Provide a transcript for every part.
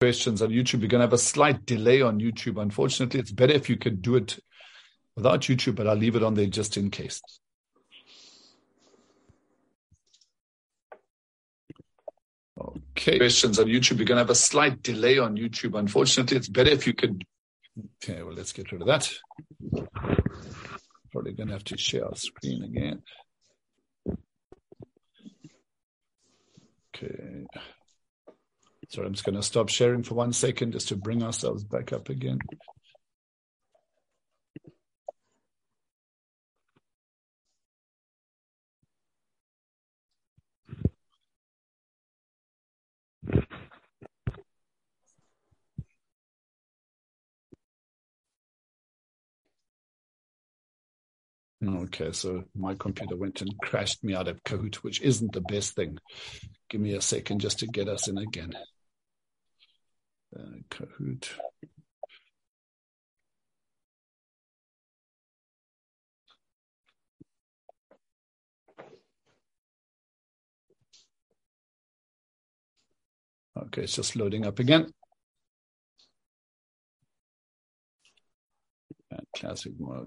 questions on YouTube. We're going to have a slight delay on YouTube. Unfortunately, it's better if you could do it without YouTube, but I'll leave it on there just in case. Okay, questions on YouTube. We're going to have a slight delay on YouTube. Unfortunately, it's better if you could. Okay, well, let's get rid of that. Probably going to have to share our screen again. Okay. Sorry, I'm just going to stop sharing for 1 second just to bring ourselves back up again. Okay, so my computer went and crashed me out of Kahoot, which isn't the best thing. Give me a second just to get us in again. Kahoot. Okay, it's just loading up again. And classic mode.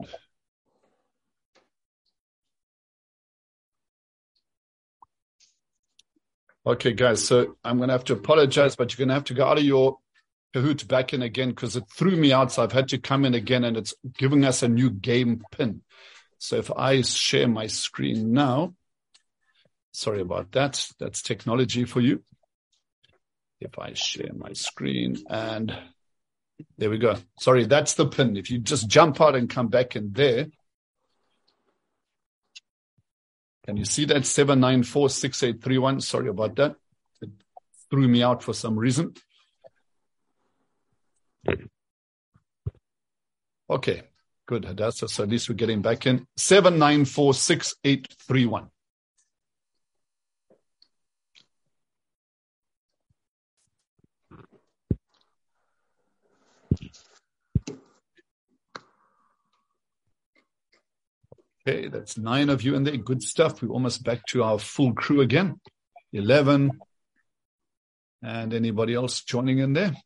Okay, guys, so I'm going to have to apologize, but you're going to have to go out of your Kahoot back in again because it threw me out, so I've had to come in again, and it's giving us a new game pin. So if I share my screen now, sorry about that. That's technology for you. If I share my screen, and there we go. Sorry, that's the pin. If you just jump out and come back in there, can you see that? 7946831. Sorry about that. It threw me out for some reason. Okay, good, Hadassah. So at least we're getting back in. 7946831. Okay, that's 9 of you in there. Good stuff. We're almost back to our full crew again. 11. And anybody else joining in there?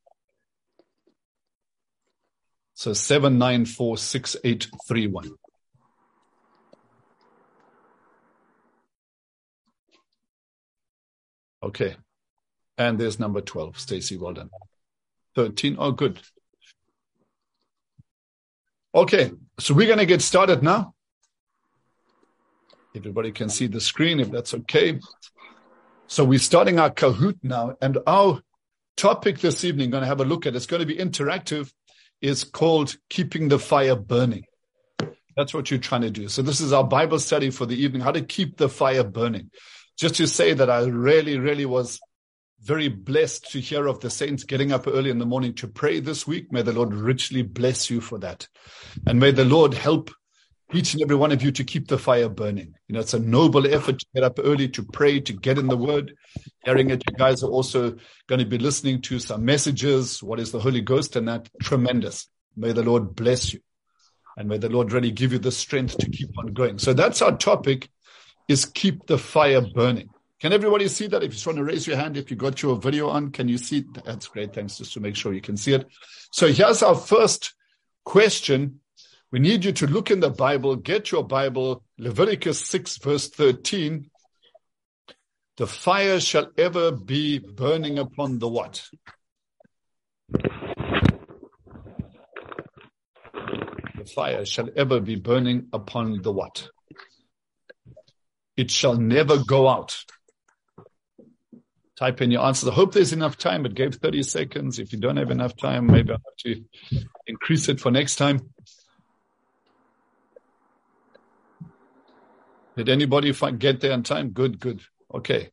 So 7946831. Okay. And there's number 12. Stacy, well done. 13. Oh, good. Okay, so we're going to get started now. Everybody can see the screen, if that's okay. So we're starting our Kahoot now, and our topic this evening, going to have a look at, it's going to be interactive, is called Keeping the Fire Burning. That's what you're trying to do. So this is our Bible study for the evening, how to keep the fire burning. Just to say that I really was very blessed to hear of the saints getting up early in the morning to pray this week. May the Lord richly bless you for that. And may the Lord help each and every one of you to keep the fire burning. You know, it's a noble effort to get up early, to pray, to get in the Word. Hearing it, you guys are also going to be listening to some messages. What is the Holy Ghost? And that, tremendous. May the Lord bless you. And may the Lord really give you the strength to keep on going. So that's our topic, is keep the fire burning. Can everybody see that? If you just want to raise your hand, if you got your video on, can you see? That's great. Thanks, just to make sure you can see it. So here's our first question. We need you to look in the Bible, get your Bible, Leviticus 6, verse 13. The fire shall ever be burning upon the what? The fire shall ever be burning upon the what? It shall never go out. Type in your answers. I hope there's enough time. It gave 30 seconds. If you don't have enough time, maybe I'll have to increase it for next time. Did anybody get there on time? Good. Okay.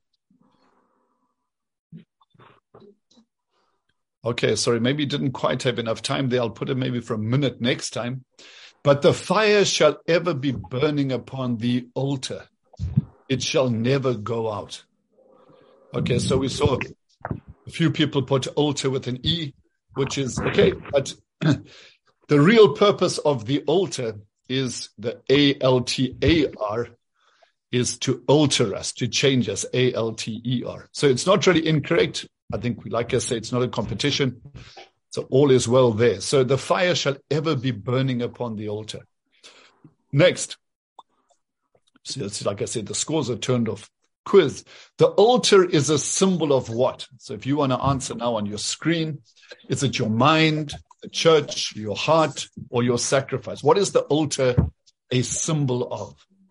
Okay, sorry, maybe you didn't quite have enough time there. I'll put it maybe for a minute next time. But the fire shall ever be burning upon the altar. It shall never go out. Okay, so we saw a few people put altar with an E, which is okay. But the real purpose of the altar is the ALTAR, is to alter us, to change us, ALTER. So it's not really incorrect. I think, like I say, it's not a competition. So all is well there. So the fire shall ever be burning upon the altar. Next. So it's, like I said, the scores are turned off. Quiz. The altar is a symbol of what? So if you want to answer now on your screen, is it your mind, the church, your heart, or your sacrifice? What is the altar a symbol of?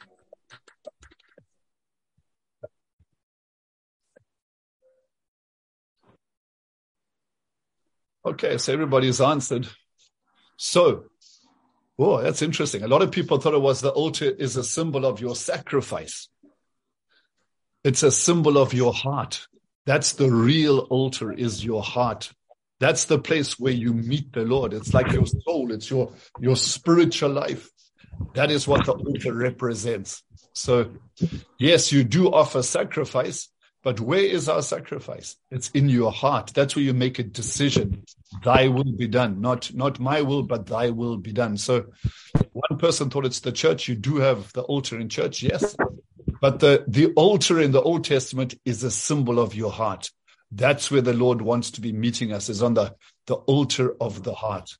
Okay, so everybody's answered. So, oh, that's interesting. A lot of people thought it was the altar is a symbol of your sacrifice. It's a symbol of your heart. That's the real altar, is your heart. That's the place where you meet the Lord. It's like your soul. It's your spiritual life. That is what the altar represents. So, yes, you do offer sacrifice, but where is our sacrifice? It's in your heart. That's where you make a decision. Thy will be done. Not my will, but thy will be done. So one person thought it's the church. You do have the altar in church, yes. But the altar in the Old Testament is a symbol of your heart. That's where the Lord wants to be meeting us, is on the altar of the heart.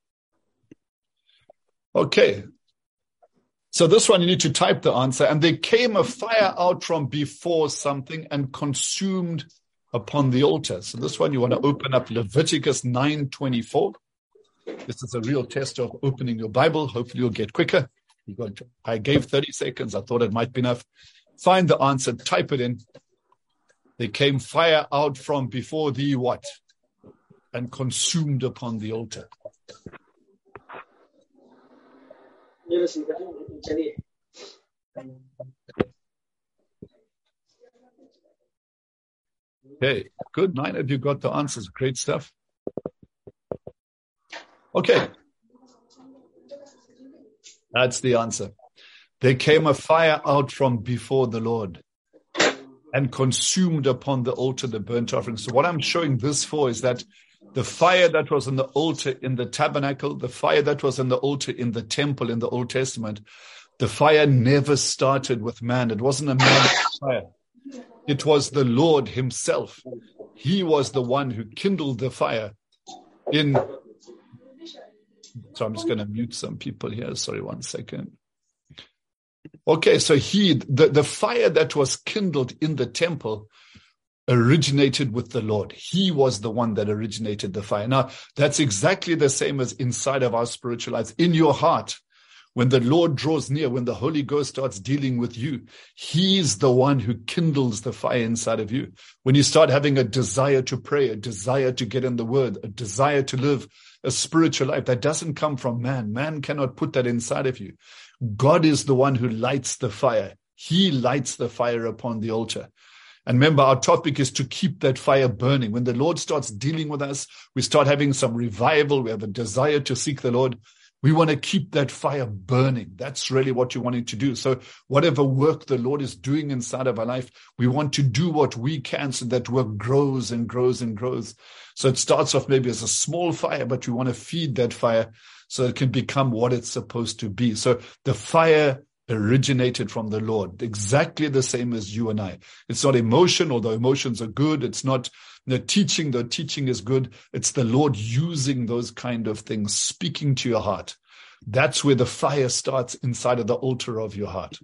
Okay. So this one, you need to type the answer. And there came a fire out from before something and consumed upon the altar. So this one, you want to open up Leviticus 9:24. This is a real test of opening your Bible. Hopefully you'll get quicker. I gave 30 seconds. I thought it might be enough. Find the answer, type it in. There came fire out from before thee what? And consumed upon the altar. Okay, good. 9 of you got the answers. Great stuff. Okay. That's the answer. There came a fire out from before the Lord and consumed upon the altar the burnt offering. So what I'm showing this for is that the fire that was on the altar in the tabernacle, the fire that was on the altar in the temple in the Old Testament, the fire never started with man. It wasn't a man's fire. It was the Lord himself. He was the one who kindled the fire in. So I'm just going to mute some people here. Sorry, 1 second. Okay, so the fire that was kindled in the temple originated with the Lord. He was the one that originated the fire. Now, that's exactly the same as inside of our spiritual lives. In your heart, when the Lord draws near, when the Holy Ghost starts dealing with you, he's the one who kindles the fire inside of you. When you start having a desire to pray, a desire to get in the word, a desire to live a spiritual life, that doesn't come from man. Man cannot put that inside of you. God is the one who lights the fire. He lights the fire upon the altar. And remember, our topic is to keep that fire burning. When the Lord starts dealing with us, we start having some revival. We have a desire to seek the Lord. We want to keep that fire burning. That's really what you're wanting to do. So whatever work the Lord is doing inside of our life, we want to do what we can so that work grows and grows and grows. So it starts off maybe as a small fire, but we want to feed that fire so it can become what it's supposed to be. So the fire originated from the Lord, exactly the same as you and I. It's not emotion, although emotions are good. It's not the teaching, though teaching is good. It's the Lord using those kind of things, speaking to your heart. That's where the fire starts, inside of the altar of your heart.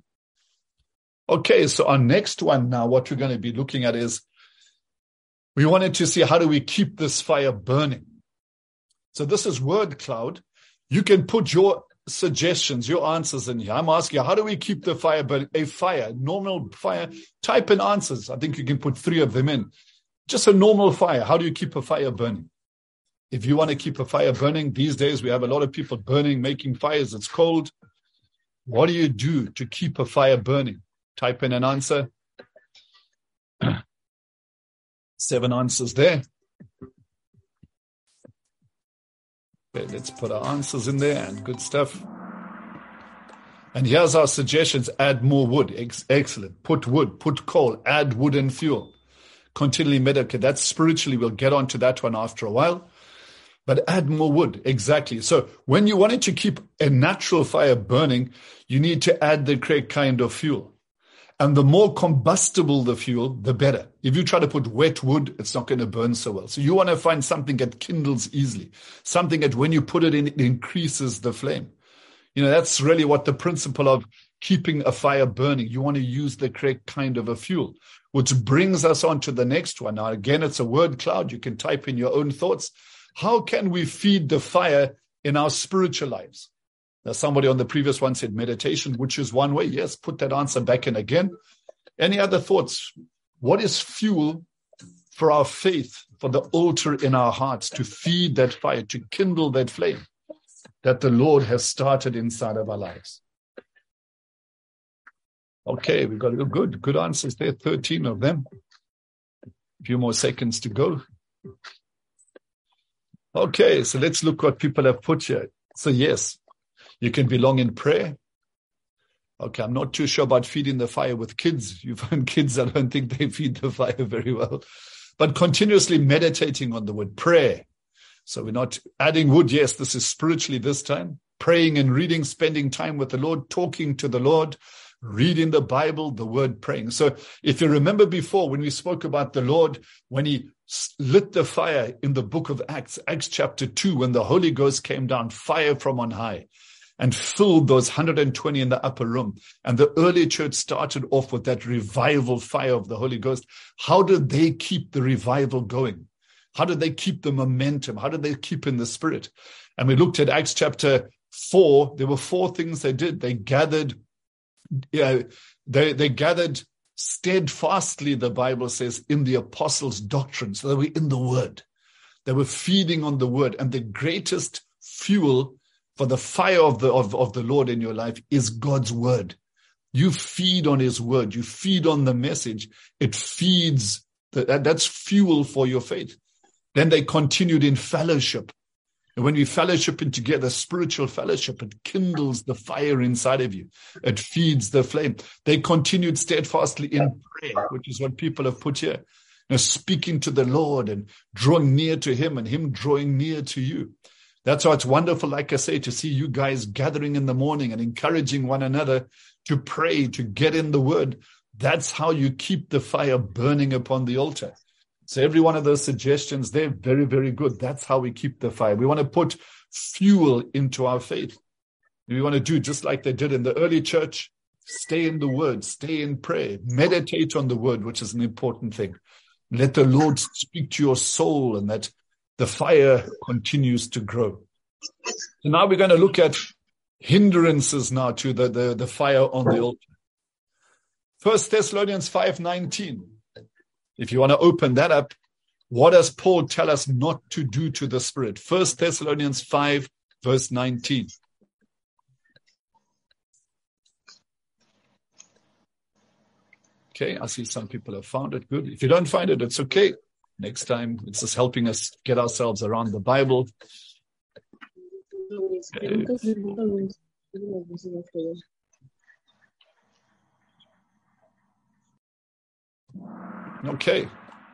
Okay, so our next one now, what we're going to be looking at is, we wanted to see how do we keep this fire burning. So this is word cloud. You can put your suggestions, your answers in here. I'm asking you, how do we keep the fire burning? A fire, normal fire, type in answers. I think you can put 3 of them in. Just a normal fire. How do you keep a fire burning? If you want to keep a fire burning, these days we have a lot of people burning, making fires. It's cold. What do you do to keep a fire burning? Type in an answer. 7 answers there. Okay, let's put our answers in there and good stuff. And here's our suggestions. Add more wood. Excellent. Put wood, put coal, add wood and fuel. Continually meditate. That's spiritually. We'll get onto that one after a while. But add more wood. Exactly. So when you wanted to keep a natural fire burning, you need to add the correct kind of fuel. And the more combustible the fuel, the better. If you try to put wet wood, it's not going to burn so well. So you want to find something that kindles easily, something that when you put it in, it increases the flame. That's really what the principle of keeping a fire burning. You want to use the correct kind of a fuel, which brings us on to the next one. Now, again, it's a word cloud. You can type in your own thoughts. How can we feed the fire in our spiritual lives? Now, somebody on the previous one said meditation, which is one way. Yes, put that answer back in again. Any other thoughts? What is fuel for our faith, for the altar in our hearts, to feed that fire, to kindle that flame that the Lord has started inside of our lives? Okay, we've got good answers there, 13 of them. A few more seconds to go. Okay, so let's look what people have put here. So yes, you can belong in prayer. Okay, I'm not too sure about feeding the fire with kids. You find kids, I don't think they feed the fire very well. But continuously meditating on the word, prayer. So we're not adding wood. Yes, this is spiritually this time. Praying and reading, spending time with the Lord, talking to the Lord, reading the Bible, the word, praying. So if you remember before when we spoke about the Lord, when he lit the fire in the book of Acts, Acts chapter 2, when the Holy Ghost came down, fire from on high, and filled those 120 in the upper room. And the early church started off with that revival fire of the Holy Ghost. How did they keep the revival going? How did they keep the momentum? How did they keep in the spirit? And we looked at Acts chapter 4. There were 4 things they did. They gathered, they gathered steadfastly, the Bible says, in the apostles' doctrine. So they were in the word. They were feeding on the word. And the greatest fuel for the fire of the Lord in your life is God's word. You feed on his word. You feed on the message. It feeds, that's fuel for your faith. Then they continued in fellowship. And when we fellowship in together, spiritual fellowship, it kindles the fire inside of you. It feeds the flame. They continued steadfastly in prayer, which is what people have put here. Speaking to the Lord and drawing near to him and him drawing near to you. That's why it's wonderful, like I say, to see you guys gathering in the morning and encouraging one another to pray, to get in the word. That's how you keep the fire burning upon the altar. So every one of those suggestions, they're very, very good. That's how we keep the fire. We want to put fuel into our faith. We want to do just like they did in the early church. Stay in the word, stay in prayer, meditate on the word, which is an important thing. Let the Lord speak to your soul, and that the fire continues to grow. So now we're going to look at hindrances now to the fire on the altar. 1 Thessalonians 5:19. If you want to open that up, what does Paul tell us not to do to the Spirit? 1 Thessalonians 5, verse 19. Okay, I see some people have found it. Good. If you don't find it, it's okay. Next time, it's just helping us get ourselves around the Bible. Okay.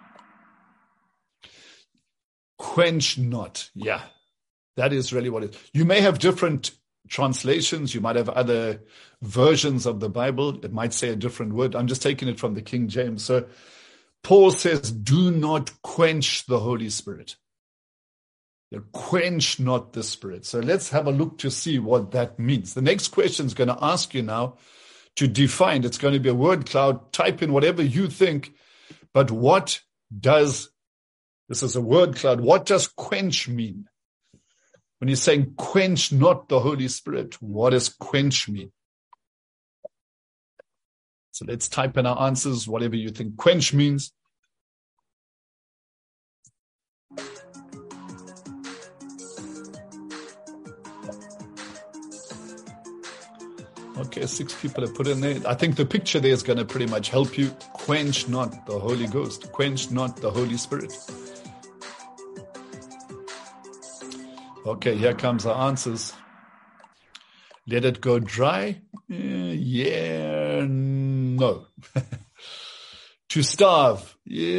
Quench not. Yeah, that is really what it is. You may have different translations. You might have other versions of the Bible. It might say a different word. I'm just taking it from the King James. So Paul says, do not quench the Holy Spirit. Quench not the Spirit. So let's have a look to see what that means. The next question is going to ask you now to define. It's going to be a word cloud. Type in whatever you think. But what does, this is a word cloud, what does quench mean? When you're saying quench not the Holy Spirit, what does quench mean? So let's type in our answers, whatever you think quench means. Okay, 6 people have put in there. I think the picture there is going to pretty much help you. Quench not the Holy Ghost. Quench not the Holy Spirit. Okay, here comes our answers. Let it go dry? Yeah, no. To starve?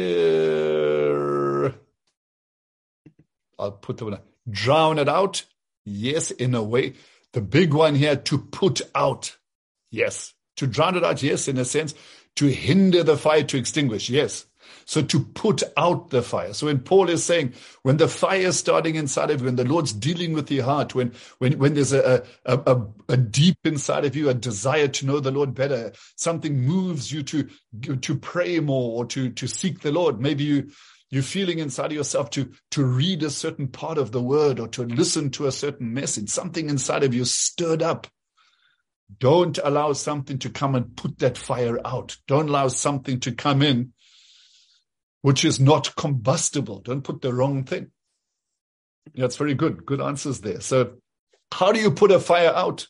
Yeah. I'll put the one. Drown it out? Yes, in a way. The big one here, to put out. Yes. To drown it out, yes, in a sense. to hinder the fire, to extinguish. Yes. So to put out the fire. So when Paul is saying, when the fire is starting inside of you, when the Lord's dealing with your heart, when there's a deep inside of you, a desire to know the Lord better, something moves you to pray more or to seek the Lord. Maybe you're feeling inside of yourself to read a certain part of the word or to listen to a certain message. Something inside of you stirred up. Don't allow something to come and put that fire out. Don't allow something to come in which is not combustible. Don't put the wrong thing. That's very good. Good answers there. So how do you put a fire out?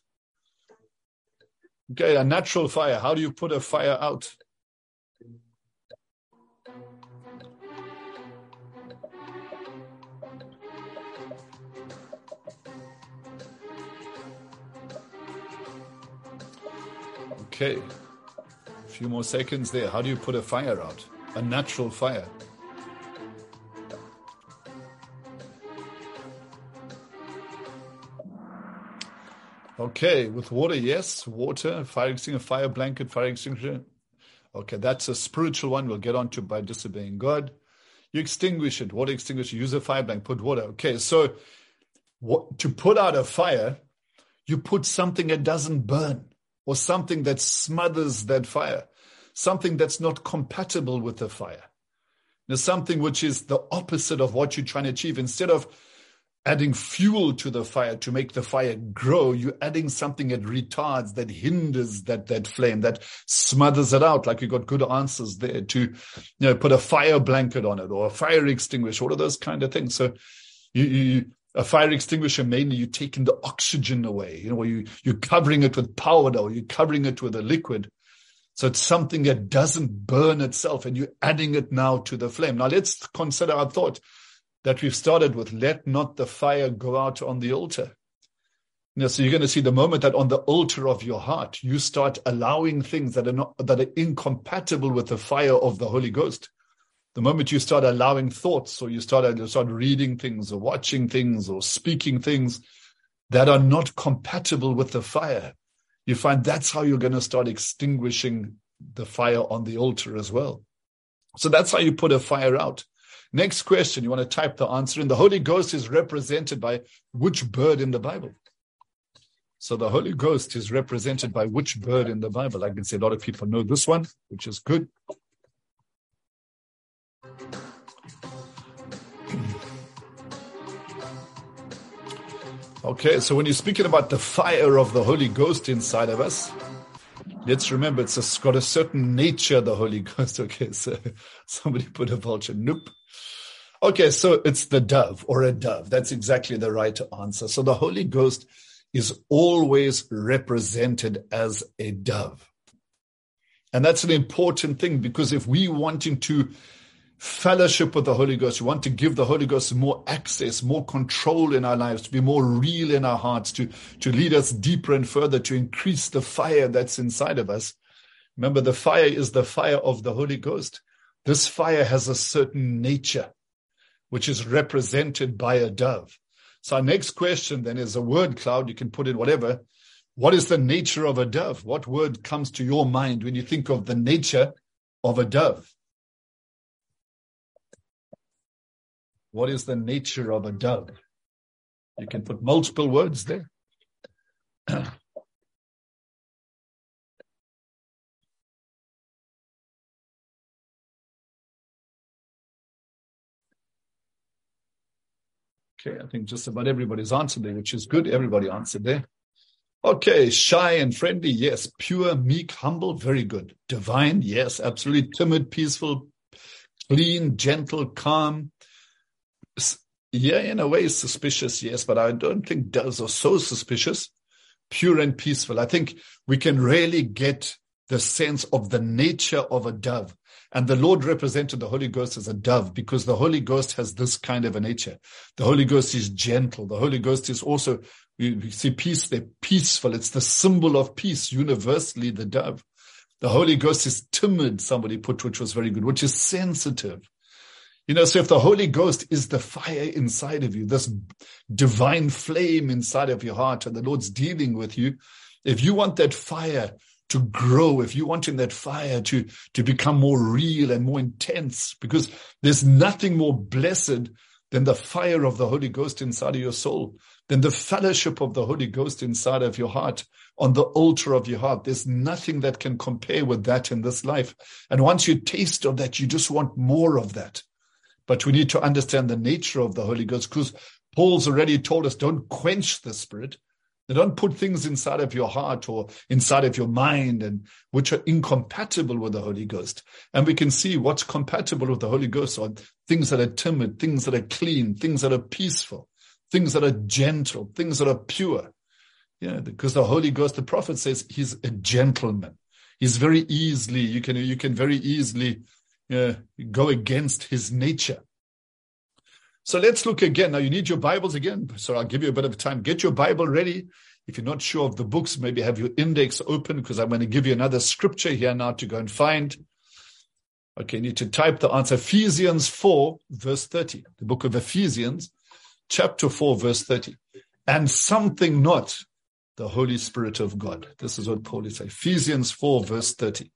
Okay, a natural fire. How do you put a fire out? Okay, a few more seconds there. How do you put a fire out? A natural fire. Okay, with water, yes. Water, fire extinguisher, fire blanket, fire extinguisher. Okay, that's a spiritual one we'll get onto by disobeying God. You extinguish it, water extinguisher, use a fire blanket, put water. Okay, so to put out a fire, you put something that doesn't burn or something that smothers that fire. Something that's not compatible with the fire. There's something which is the opposite of what you're trying to achieve. Instead of adding fuel to the fire to make the fire grow, you're adding something that retards, that hinders that flame, that smothers it out. Like you got good answers there to, put a fire blanket on it or a fire extinguisher, all of those kind of things. So a fire extinguisher, mainly you're taking the oxygen away, or you're covering it with powder or you're covering it with a liquid. So it's something that doesn't burn itself and you're adding it now to the flame. Now let's consider our thought that we've started with, let not the fire go out on the altar. So you're going to see the moment that on the altar of your heart, you start allowing things that are incompatible with the fire of the Holy Ghost. The moment you start allowing thoughts or you start reading things or watching things or speaking things that are not compatible with the fire, you find that's how you're going to start extinguishing the fire on the altar as well. So that's how you put a fire out. Next question, you want to type the answer in. The Holy Ghost is represented by which bird in the Bible? So the Holy Ghost is represented by which bird in the Bible? I can see a lot of people know this one, which is good. Okay, so when you're speaking about the fire of the Holy Ghost inside of us, let's remember it's got a certain nature, the Holy Ghost. Okay, so somebody put a vulture. Nope. Okay, so it's the dove or a dove. That's exactly the right answer. So the Holy Ghost is always represented as a dove. And that's an important thing, because if we wanting to fellowship with the Holy Ghost, we want to give the Holy Ghost more access, more control in our lives, to be more real in our hearts, to lead us deeper and further, to increase the fire that's inside of us. Remember, the fire is the fire of the Holy Ghost. This fire has a certain nature, which is represented by a dove. So our next question then is a word cloud. You can put in whatever. What is the nature of a dove? What word comes to your mind when you think of the nature of a dove? What is the nature of a dove? You can put multiple words there. Okay, I think just about everybody's answered there, which is good. Everybody answered there. Okay, shy and friendly, yes. Pure, meek, humble, very good. Divine, yes, absolutely. Timid, peaceful, clean, gentle, calm. Yeah, in a way, suspicious, yes, but I don't think doves are so suspicious. Pure and peaceful. I think we can really get the sense of the nature of a dove. And the Lord represented the Holy Ghost as a dove, because the Holy Ghost has this kind of a nature. The Holy Ghost is gentle. The Holy Ghost is also, we see peace, they're peaceful. It's the symbol of peace, universally, the dove. The Holy Ghost is timid, somebody put, which was very good, which is sensitive. So if the Holy Ghost is the fire inside of you, this divine flame inside of your heart, and the Lord's dealing with you, if you want that fire to grow, if you want in that fire to become more real and more intense, because there's nothing more blessed than the fire of the Holy Ghost inside of your soul, than the fellowship of the Holy Ghost inside of your heart, on the altar of your heart. There's nothing that can compare with that in this life. And once you taste of that, you just want more of that. But we need to understand the nature of the Holy Ghost, because Paul's already told us, don't quench the Spirit. Don't put things inside of your heart or inside of your mind and which are incompatible with the Holy Ghost. And we can see what's compatible with the Holy Ghost are things that are timid, things that are clean, things that are peaceful, things that are gentle, things that are pure. Yeah, because the Holy Ghost, the prophet says, he's a gentleman. He's very easily, you can very easily go against his nature. So let's look again. Now you need your Bibles again. So I'll give you a bit of time. Get your Bible ready. If you're not sure of the books, maybe have your index open, because I'm going to give you another scripture here now to go and find. Okay, you need to type the answer. Ephesians 4, verse 30. The book of Ephesians, chapter 4, verse 30. And something not the Holy Spirit of God. This is what Paul is saying. Ephesians 4, verse 30.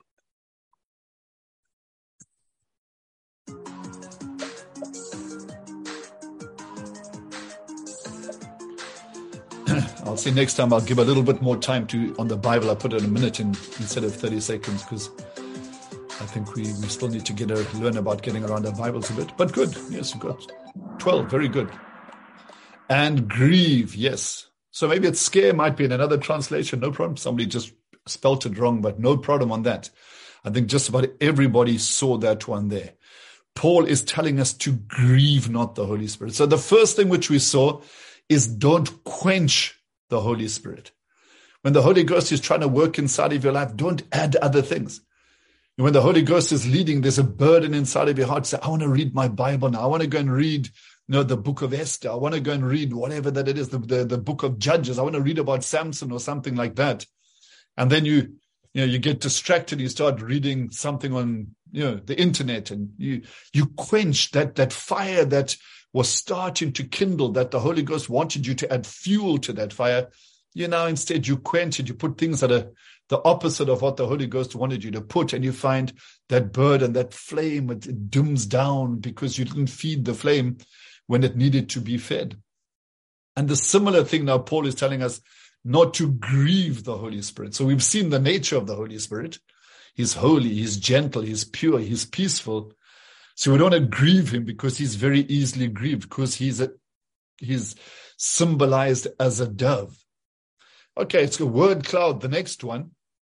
I'll see next time I'll give a little bit more time on the Bible. I put it a minute instead of 30 seconds because I think we still need to learn about getting around our Bibles a bit. But good. Yes, we've got 12. Very good. And grieve. Yes. So maybe it's scare might be in another translation. No problem. Somebody just spelt it wrong, but no problem on that. I think just about everybody saw that one there. Paul is telling us to grieve not the Holy Spirit. So the first thing which we saw is don't quench the Holy Spirit. When the Holy Ghost is trying to work inside of your life, don't add other things. When the Holy Ghost is leading, there's a burden inside of your heart. Say, I want to read my Bible now. I want to go and read, the book of Esther. I want to go and read whatever that it is, the book of Judges. I want to read about Samson or something like that. And then you get distracted. You start reading something on, the internet, and you quench that fire that was starting to kindle, that the Holy Ghost wanted you to add fuel to that fire. Instead you quench it. You put things that are the opposite of what the Holy Ghost wanted you to put, and you find that burden, that flame, it dims down because you didn't feed the flame when it needed to be fed. And the similar thing now Paul is telling us not to grieve the Holy Spirit. So we've seen the nature of the Holy Spirit. He's holy, he's gentle, he's pure, he's peaceful. So we don't want to grieve him because he's very easily grieved, because he's symbolized as a dove. Okay, it's a word cloud, the next one.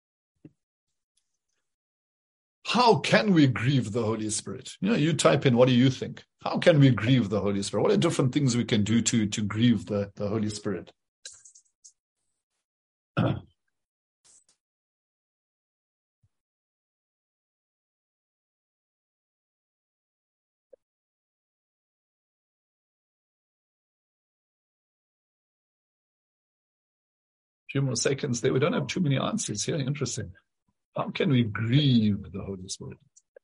How can we grieve the Holy Spirit? You type in, what do you think? How can we grieve the Holy Spirit? What are different things we can do to grieve the Holy Spirit? Few more seconds there. We don't have too many answers here. Interesting. How can we grieve the Holy Spirit?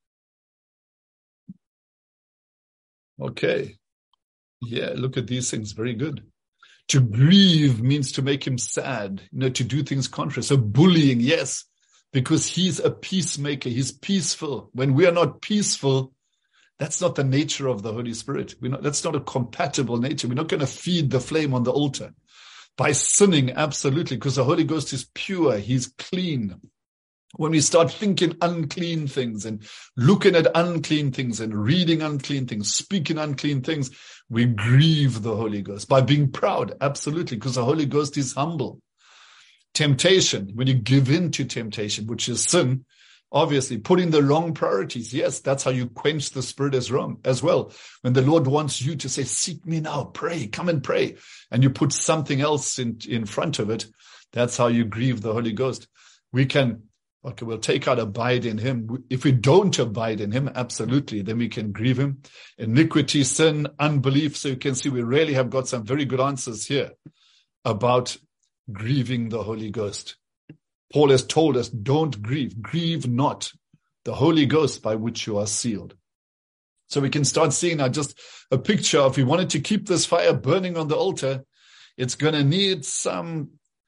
Okay. Yeah, look at these things. Very good. To grieve means to make him sad, to do things contrary. So bullying, yes, because he's a peacemaker. He's peaceful. When we are not peaceful, that's not the nature of the Holy Spirit. That's not a compatible nature. We're not going to feed the flame on the altar. By sinning, absolutely, because the Holy Ghost is pure. He's clean. When we start thinking unclean things and looking at unclean things and reading unclean things, speaking unclean things, we grieve the Holy Ghost. By being proud, absolutely, because the Holy Ghost is humble. Temptation, when you give in to temptation, which is sin, obviously, putting the wrong priorities. Yes, that's how you quench the Spirit as well. When the Lord wants you to say, seek me now, pray, come and pray, and you put something else in front of it, that's how you grieve the Holy Ghost. We'll take out abide in him. If we don't abide in him, absolutely, then we can grieve him. Iniquity, sin, unbelief. So you can see we really have got some very good answers here about grieving the Holy Ghost. Paul has told us, don't grieve not the Holy Ghost by which you are sealed. So we can start seeing now just a picture. If we wanted to keep this fire burning on the altar, it's going to need some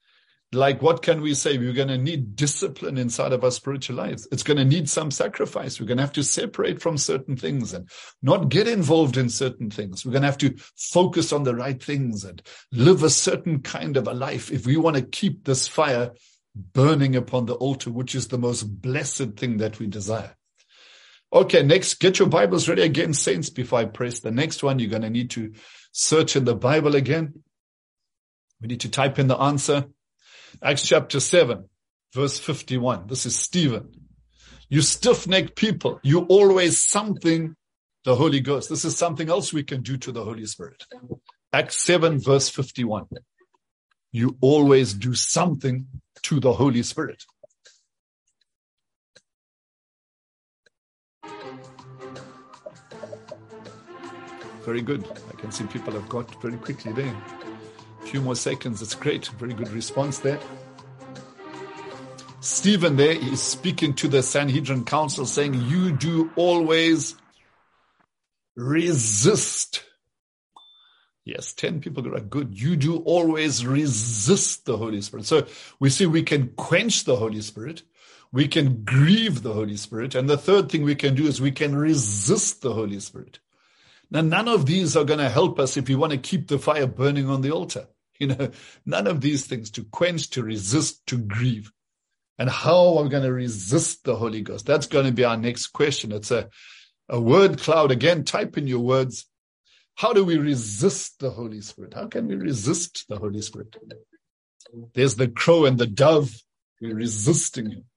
like, what can we say? We're going to need discipline inside of our spiritual lives. It's going to need some sacrifice. We're going to have to separate from certain things and not get involved in certain things. We're going to have to focus on the right things and live a certain kind of a life if we want to keep this fire burning upon the altar, which is the most blessed thing that we desire. Okay, next, get your Bibles ready again, saints, before I press the next one. You're going to need to search in the Bible again. We need to type in the answer. Acts chapter 7, verse 51. This is Stephen. You stiff-necked people, you always something the Holy Ghost. This is something else we can do to the Holy Spirit. Acts 7, verse 51. You always do something to the Holy Spirit. Very good. I can see people have got very quickly there. A few more seconds. It's great. Very good response there. Stephen there is speaking to the Sanhedrin council saying, you do always resist. Yes, 10 people are good. You do always resist the Holy Spirit. So we see we can quench the Holy Spirit. We can grieve the Holy Spirit. And the third thing we can do is we can resist the Holy Spirit. Now, none of these are going to help us if we want to keep the fire burning on the altar. None of these things, to quench, to resist, to grieve. And how are we going to resist the Holy Ghost? That's going to be our next question. It's a word cloud. Again, type in your words. How do we resist the Holy Spirit? How can we resist the Holy Spirit? There's the crow and the dove. We're resisting him.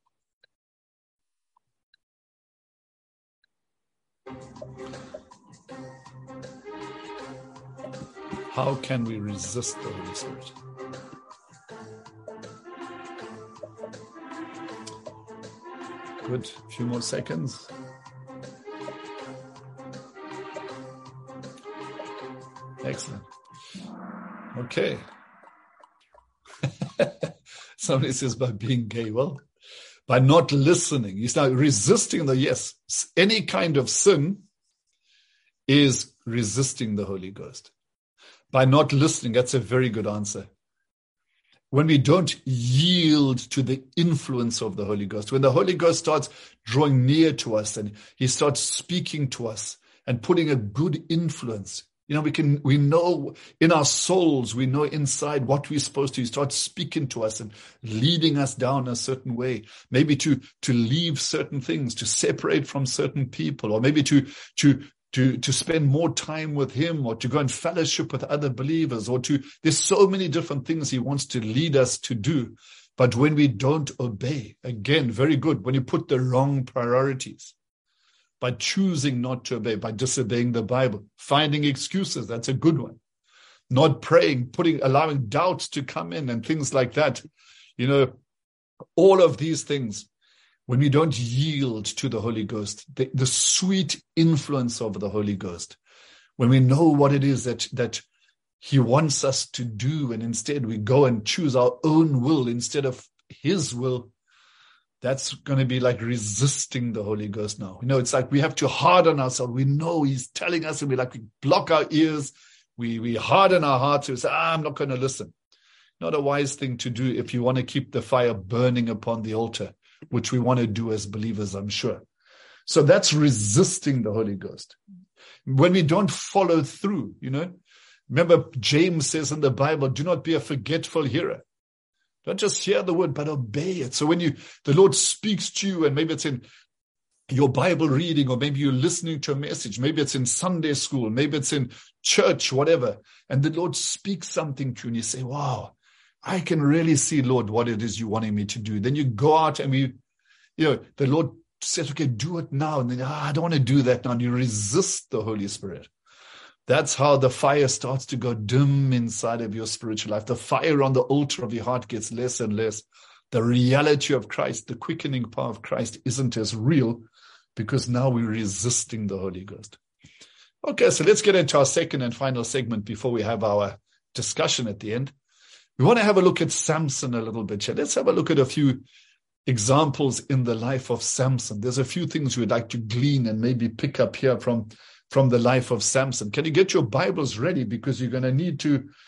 How can we resist the Holy Spirit? Good. A few more seconds. Excellent. Okay. Somebody says by being gay. Well, by not listening. He's now resisting yes. Any kind of sin is resisting the Holy Ghost. By not listening, that's a very good answer. When we don't yield to the influence of the Holy Ghost, when the Holy Ghost starts drawing near to us and he starts speaking to us and putting a good influence, we know in our souls, we know inside what we're supposed to. He starts speaking to us and leading us down a certain way, maybe to leave certain things, to separate from certain people, or maybe to spend more time with him, or to go and fellowship with other believers, there's so many different things he wants to lead us to do. But when we don't obey, again, very good, when you put the wrong priorities, by choosing not to obey, by disobeying the Bible, finding excuses, that's a good one. Not praying, allowing doubts to come in and things like that. All of these things, when we don't yield to the Holy Ghost, the sweet influence of the Holy Ghost, when we know what it is that he wants us to do, and instead we go and choose our own will instead of his will, that's going to be like resisting the Holy Ghost now. It's like we have to harden ourselves. We know he's telling us, and we block our ears. We harden our hearts. We say, I'm not going to listen. Not a wise thing to do if you want to keep the fire burning upon the altar, which we want to do as believers, I'm sure. So that's resisting the Holy Ghost. When we don't follow through, remember James says in the Bible, do not be a forgetful hearer. Don't just hear the word, but obey it. So when the Lord speaks to you, and maybe it's in your Bible reading, or maybe you're listening to a message, maybe it's in Sunday school, maybe it's in church, whatever, and the Lord speaks something to you, and you say, wow, I can really see, Lord, what it is you're wanting me to do. Then you go out and the Lord says, okay, do it now. And then, I don't want to do that now. And you resist the Holy Spirit. That's how the fire starts to go dim inside of your spiritual life. The fire on the altar of your heart gets less and less. The reality of Christ, the quickening power of Christ isn't as real, because now we're resisting the Holy Ghost. Okay, so let's get into our second and final segment before we have our discussion at the end. We want to have a look at Samson a little bit here. Let's have a look at a few examples in the life of Samson. There's a few things we'd like to glean and maybe pick up here from the life of Samson. Can you get your Bibles ready? Because you're going to need to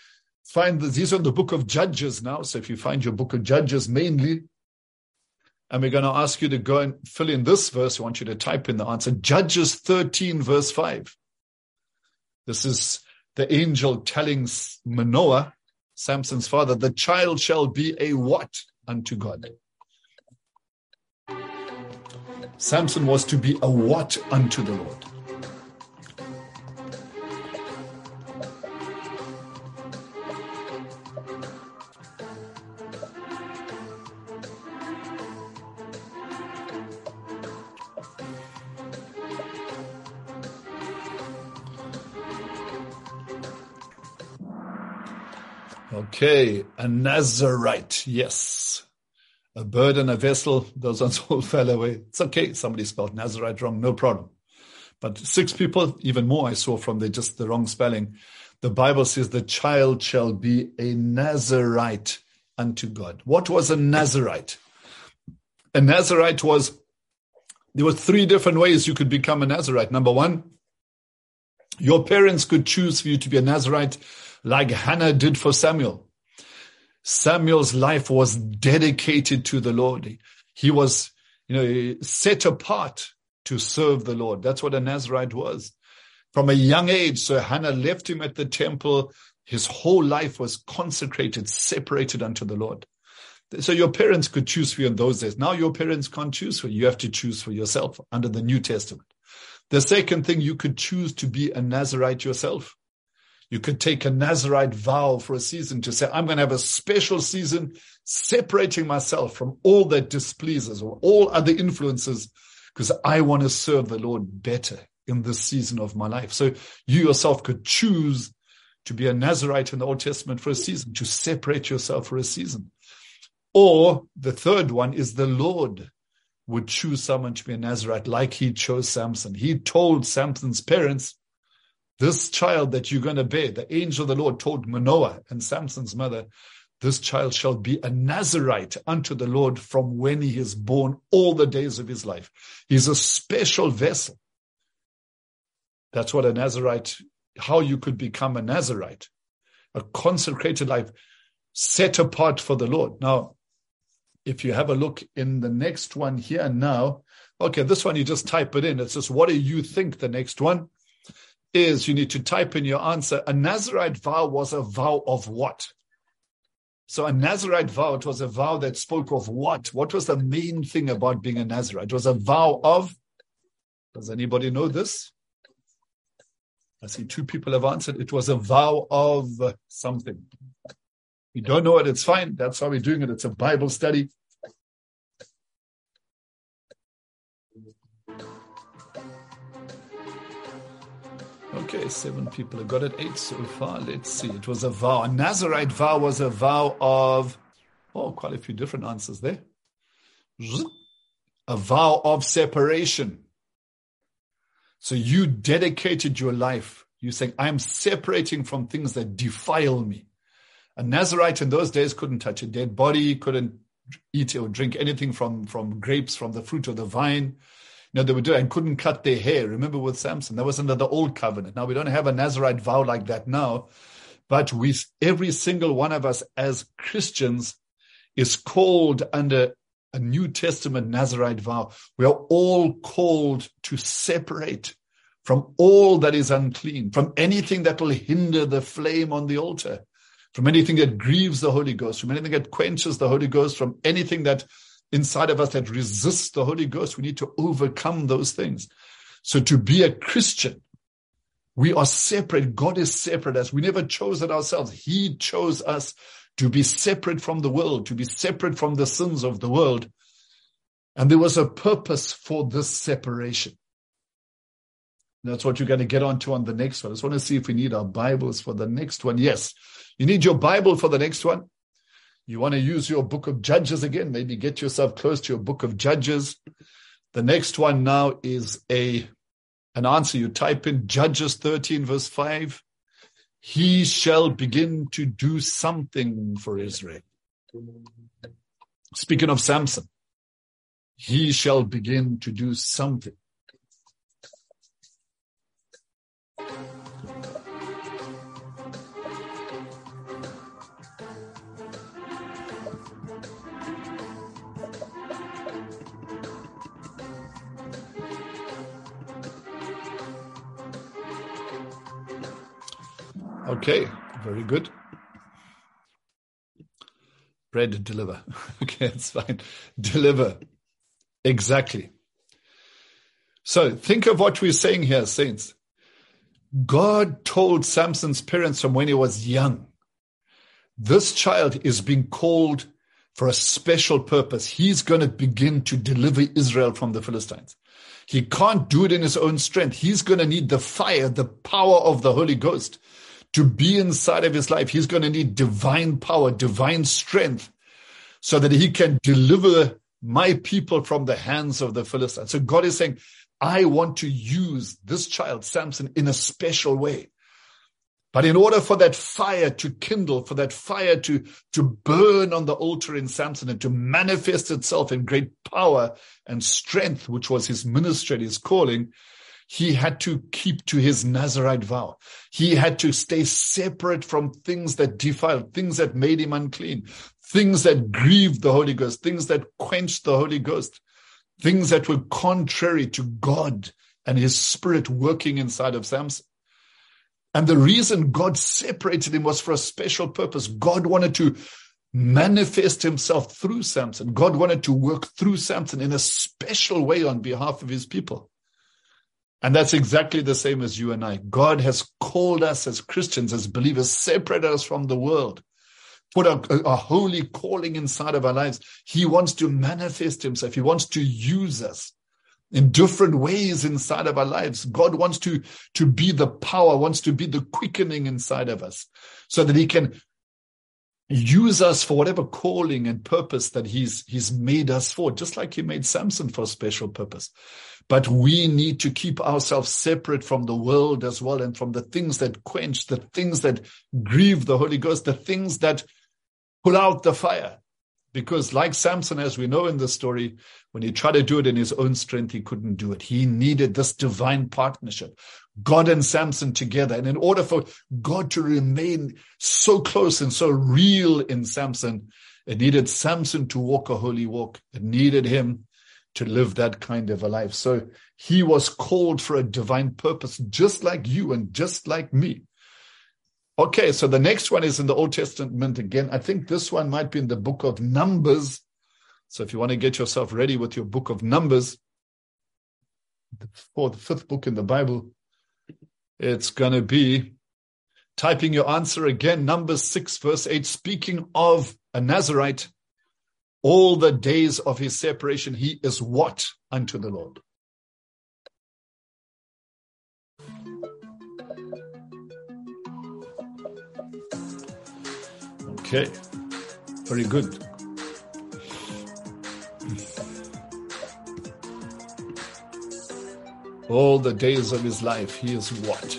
these are the book of Judges now. So if you find your book of Judges mainly, and we're going to ask you to go and fill in this verse. I want you to type in the answer. Judges 13, verse 5. This is the angel telling Manoah, Samson's father, the child shall be a what unto God? Samson was to be a what unto the Lord? Okay, a Nazarite, yes. A bird and a vessel, those ones all fell away. It's okay, somebody spelled Nazarite wrong, no problem. But 6 people, even more I saw from just the wrong spelling. The Bible says the child shall be a Nazarite unto God. What was a Nazarite? A Nazarite there were 3 different ways you could become a Nazarite. Number 1, your parents could choose for you to be a Nazarite like Hannah did for Samuel. Samuel's life was dedicated to the Lord. He was, set apart to serve the Lord. That's what a Nazarite was. From a young age, so Hannah left him at the temple. His whole life was consecrated, separated unto the Lord. So your parents could choose for you in those days. Now your parents can't choose for you. You have to choose for yourself under the New Testament. The second thing, you could choose to be a Nazarite yourself. You could take a Nazarite vow for a season to say, I'm going to have a special season separating myself from all that displeases or all other influences because I want to serve the Lord better in this season of my life. So you yourself could choose to be a Nazarite in the Old Testament for a season, to separate yourself for a season. Or the third one is the Lord would choose someone to be a Nazarite like he chose Samson. He told Samson's parents, this child that you're going to bear, the angel of the Lord told Manoah and Samson's mother, this child shall be a Nazarite unto the Lord from when he is born all the days of his life. He's a special vessel. That's what a Nazarite, how you could become a Nazarite, a consecrated life set apart for the Lord. Now, if you have a look in the next one here now, okay, this one you just type it in. It's just, what do you think the next one is? You need to type in your answer. A Nazarite vow was a vow of what? So a Nazarite vow, it was a vow that spoke of what? What was the main thing about being a Nazarite? It was a vow of, does anybody know this? I see 2 people have answered. It was a vow of something. You don't know it, it's fine. That's how we're doing it. It's a Bible study. Okay, 7 people have got it. 8 so far. Let's see. It was a vow. A Nazarite vow was a vow of, quite a few different answers there. A vow of separation. So you dedicated your life. You're saying, I'm separating from things that defile me. A Nazarite in those days couldn't touch a dead body, couldn't eat or drink anything from grapes, from the fruit of the vine. They would do it and couldn't cut their hair. Remember with Samson, that was under the old covenant. Now we don't have a Nazarite vow like that now, but every single one of us as Christians is called under a New Testament Nazarite vow. We are all called to separate from all that is unclean, from anything that will hinder the flame on the altar, from anything that grieves the Holy Ghost, from anything that quenches the Holy Ghost, from anything that inside of us that resists the Holy Ghost. We need to overcome those things. So to be a Christian, we are separate. God is separate us. We never chose it ourselves. He chose us to be separate from the world, to be separate from the sins of the world. And there was a purpose for this separation. That's what you're going to get onto on the next one. I just want to see if we need our Bibles for the next one. Yes, you need your Bible for the next one. You want to use your book of Judges again, maybe get yourself close to your book of Judges. The next one now is an answer. You type in Judges 13 verse 5. He shall begin to do something for Israel. Speaking of Samson, he shall begin to do something. Okay, very good. Bread, deliver. Okay, it's fine. Deliver. Exactly. So think of what we're saying here, saints. God told Samson's parents from when he was young, this child is being called for a special purpose. He's going to begin to deliver Israel from the Philistines. He can't do it in his own strength. He's going to need the fire, the power of the Holy Ghost to be inside of his life. He's going to need divine power, divine strength, so that he can deliver my people from the hands of the Philistines. So God is saying, I want to use this child, Samson, in a special way. But in order for that fire to kindle, for that fire to burn on the altar in Samson and to manifest itself in great power and strength, which was his ministry, his calling, he had to keep to his Nazirite vow. He had to stay separate from things that defiled, things that made him unclean, things that grieved the Holy Ghost, things that quenched the Holy Ghost, things that were contrary to God and his spirit working inside of Samson. And the reason God separated him was for a special purpose. God wanted to manifest himself through Samson. God wanted to work through Samson in a special way on behalf of his people. And that's exactly the same as you and I. God has called us as Christians, as believers, separated us from the world, put a holy calling inside of our lives. He wants to manifest himself. He wants to use us in different ways inside of our lives. God wants to be the power, wants to be the quickening inside of us so that he can use us for whatever calling and purpose that he's made us for, just like he made Samson for a special purpose. But we need to keep ourselves separate from the world as well, and from the things that quench, the things that grieve the Holy Ghost, the things that pull out the fire. Because like Samson, as we know in the story, when he tried to do it in his own strength, he couldn't do it. He needed this divine partnership, God and Samson together. And in order for God to remain so close and so real in Samson, it needed Samson to walk a holy walk. It needed him to live that kind of a life. So he was called for a divine purpose, just like you and just like me. Okay, so the next one is in the Old Testament again. I think this one might be in the book of Numbers. So if you want to get yourself ready with your book of Numbers, the fifth book in the Bible, it's going to be typing your answer again, Numbers 6, verse 8, speaking of a Nazirite, all the days of his separation, he is what unto the Lord? Okay, very good. All the days of his life, he is what?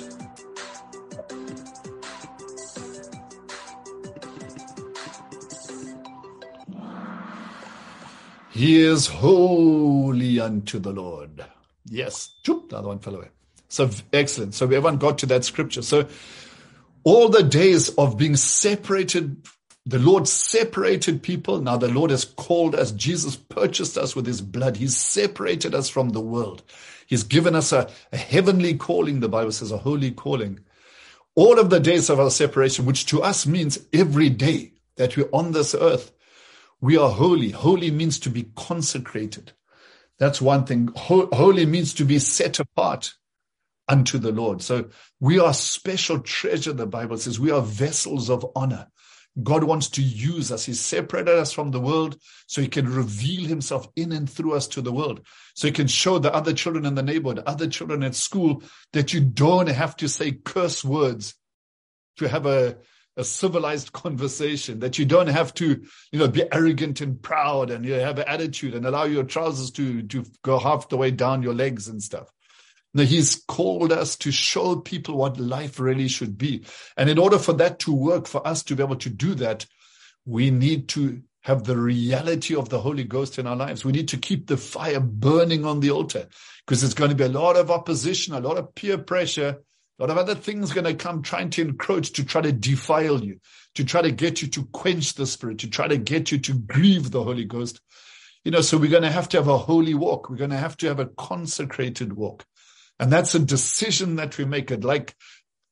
He is holy unto the Lord. Yes, the other one fell away. So excellent. So everyone got to that scripture. So all the days of being separated, the Lord separated people. Now the Lord has called us. Jesus purchased us with his blood. He's separated us from the world. He's given us a heavenly calling, the Bible says, a holy calling. All of the days of our separation, which to us means every day that we're on this earth, we are holy. Holy means to be consecrated. That's one thing. Holy means to be set apart unto the Lord. So we are special treasure, the Bible says. We are vessels of honor. God wants to use us. He's separated us from the world so he can reveal himself in and through us to the world. So he can show the other children in the neighborhood, other children at school, that you don't have to say curse words to have a civilized conversation, that you don't have to, be arrogant and proud and have an attitude and allow your trousers to go half the way down your legs and stuff. Now, he's called us to show people what life really should be. And in order for that to work, for us to be able to do that, we need to have the reality of the Holy Ghost in our lives. We need to keep the fire burning on the altar, because there's going to be a lot of opposition, a lot of peer pressure, a lot of other things going to come trying to encroach, to try to defile you, to try to get you to quench the Spirit, to try to get you to grieve the Holy Ghost. So we're going to have a holy walk. We're going to have a consecrated walk. And that's a decision that we make. It like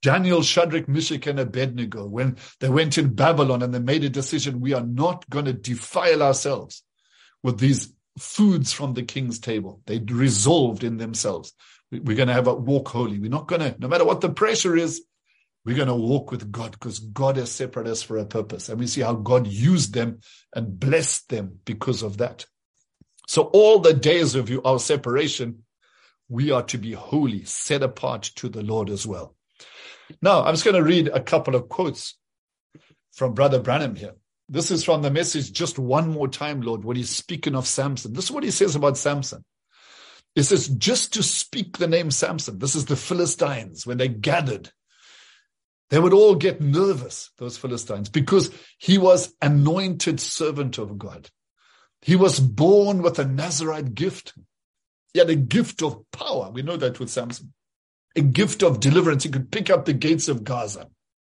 Daniel, Shadrach, Meshach, and Abednego, when they went in Babylon and they made a decision, we are not going to defile ourselves with these foods from the king's table. They resolved in themselves, we're going to have a walk holy. We're not going to, no matter what the pressure is, we're going to walk with God because God has separated us for a purpose. And we see how God used them and blessed them because of that. So all the days of our separation, we are to be holy, set apart to the Lord as well. Now, I'm just going to read a couple of quotes from Brother Branham here. This is from the message, Just One More Time, Lord, when he's speaking of Samson. This is what he says about Samson. He says, just to speak the name Samson, this is the Philistines, when they gathered, they would all get nervous, those Philistines, because he was anointed servant of God. He was born with a Nazirite gift. He had a gift of power. We know that with Samson. A gift of deliverance. He could pick up the gates of Gaza.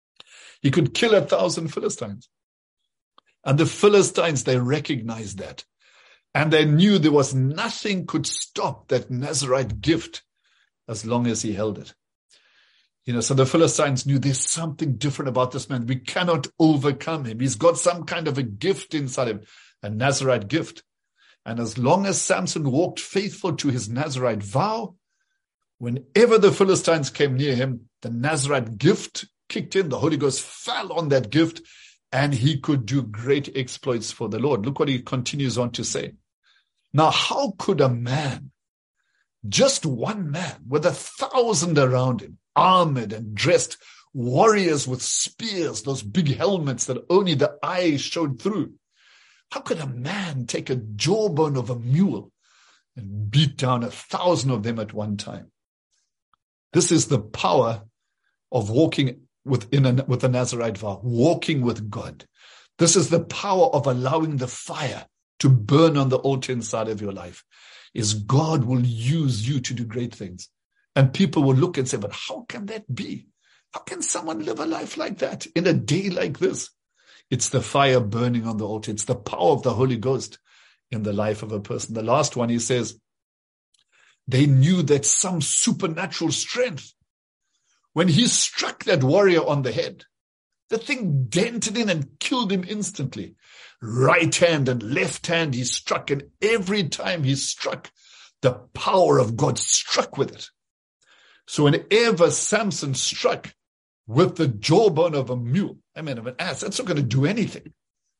He could kill 1,000 Philistines. And the Philistines, they recognized that. And they knew there was nothing could stop that Nazirite gift as long as he held it. So the Philistines knew there's something different about this man. We cannot overcome him. He's got some kind of a gift inside him, a Nazirite gift. And as long as Samson walked faithful to his Nazirite vow, whenever the Philistines came near him, the Nazirite gift kicked in, the Holy Ghost fell on that gift, and he could do great exploits for the Lord. Look what he continues on to say. Now, how could a man, just one man, with 1,000 around him, armored and dressed, warriors with spears, those big helmets that only the eye showed through, how could a man take a jawbone of a mule and beat down 1,000 of them at one time? This is the power of walking with a Nazirite vow, walking with God. This is the power of allowing the fire to burn on the altar inside of your life. Is God will use you to do great things. And people will look and say, but how can that be? How can someone live a life like that in a day like this? It's the fire burning on the altar. It's the power of the Holy Ghost in the life of a person. The last one, he says, they knew that some supernatural strength. When he struck that warrior on the head, the thing dented in and killed him instantly. Right hand and left hand he struck, and every time he struck, the power of God struck with it. So whenever Samson struck with the jawbone of a mule, of an ass, that's not going to do anything.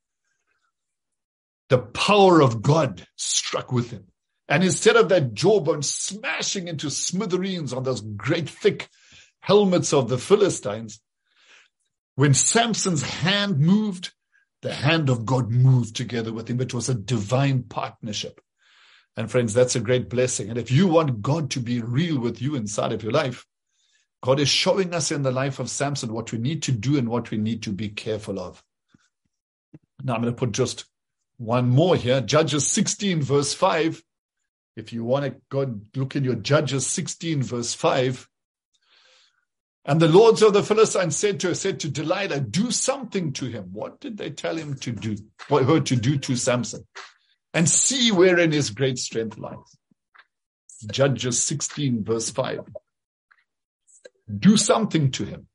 The power of God struck with him. And instead of that jawbone smashing into smithereens on those great thick helmets of the Philistines, when Samson's hand moved, the hand of God moved together with him. It was a divine partnership. And friends, that's a great blessing. And if you want God to be real with you inside of your life, God is showing us in the life of Samson what we need to do and what we need to be careful of. Now I'm going to put just one more here. Judges 16 verse 5. If you want to go look in your Judges 16 verse 5. And the lords of the Philistines said to Delilah, do something to him. What did they tell him to do? For her to do to Samson? And see wherein his great strength lies. Judges 16 verse 5. Do something to him.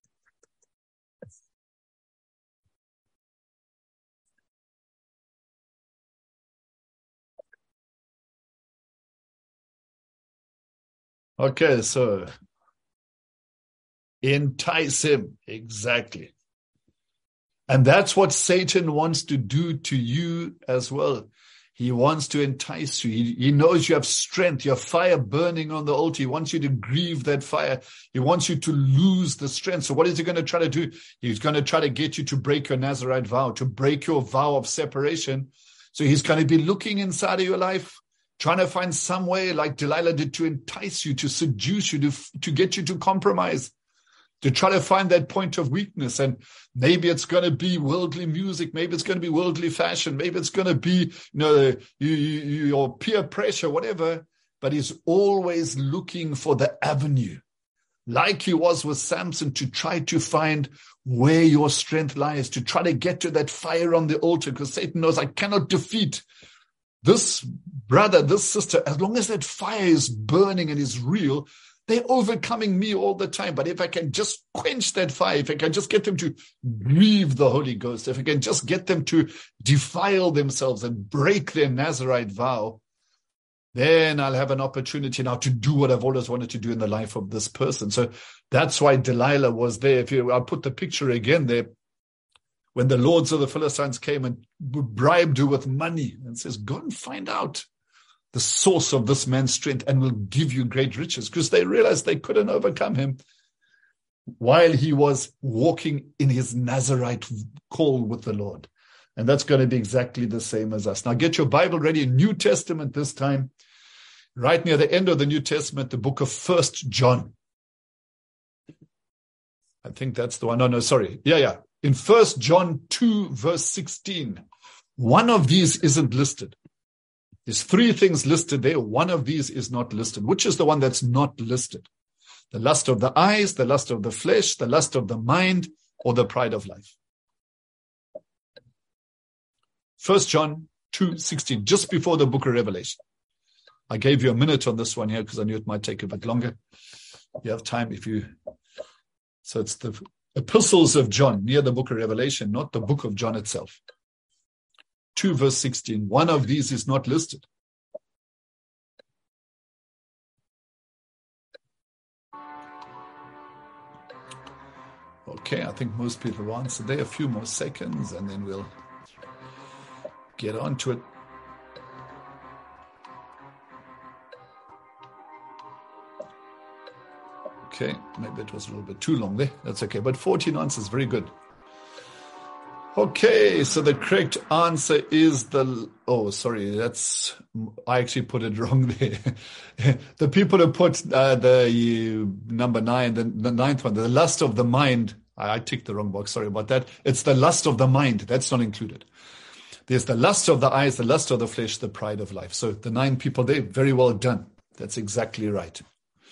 Okay, so entice him. Exactly. And that's what Satan wants to do to you as well. He wants to entice you. He knows you have strength, you have fire burning on the altar. He wants you to grieve that fire. He wants you to lose the strength. So what is he going to try to do? He's going to try to get you to break your Nazirite vow, to break your vow of separation. So he's going to be looking inside of your life, trying to find some way, like Delilah did, to entice you, to seduce you, to get you to compromise, to try to find that point of weakness. And maybe it's going to be worldly music. Maybe it's going to be worldly fashion. Maybe it's going to be, your peer pressure, whatever. But he's always looking for the avenue, like he was with Samson, to try to find where your strength lies, to try to get to that fire on the altar, because Satan knows I cannot defeat this brother, this sister. As long as that fire is burning and is real, They're overcoming me all the time. But if I can just quench that fire, if I can just get them to grieve the Holy Ghost, if I can just get them to defile themselves and break their Nazirite vow, then I'll have an opportunity now to do what I've always wanted to do in the life of this person. So that's why Delilah was there. I'll put the picture again there. When the lords of the Philistines came and bribed her with money and says, go and find out the source of this man's strength and we'll give you great riches, because they realized they couldn't overcome him while he was walking in his Nazirite call with the Lord. And that's going to be exactly the same as us. Now get your Bible ready, New Testament this time. Right near the end of the New Testament, the book of 1 John. I think that's the one. No, sorry. Yeah. In 1 John 2, verse 16, one of these isn't listed. There's 3 things listed there. One of these is not listed. Which is the one that's not listed? The lust of the eyes, the lust of the flesh, the lust of the mind, or the pride of life. 1 John 2:16, just before the book of Revelation. I gave you a minute on this one here because I knew it might take a bit longer. You have time so it's the epistles of John near the book of Revelation, not the book of John itself. 2 verse 16, one of these is not listed. Okay, I think most people will answer there. A few more seconds and then we'll get on to it. Okay, maybe it was a little bit too long there. That's okay, but 14 answers, very good. Okay, so the correct answer is I actually put it wrong there. The people who put the number 9, the ninth one, the lust of the mind, I ticked the wrong box, sorry about that. It's the lust of the mind, that's not included. There's the lust of the eyes, the lust of the flesh, the pride of life. So the 9 people there, very well done. That's exactly right.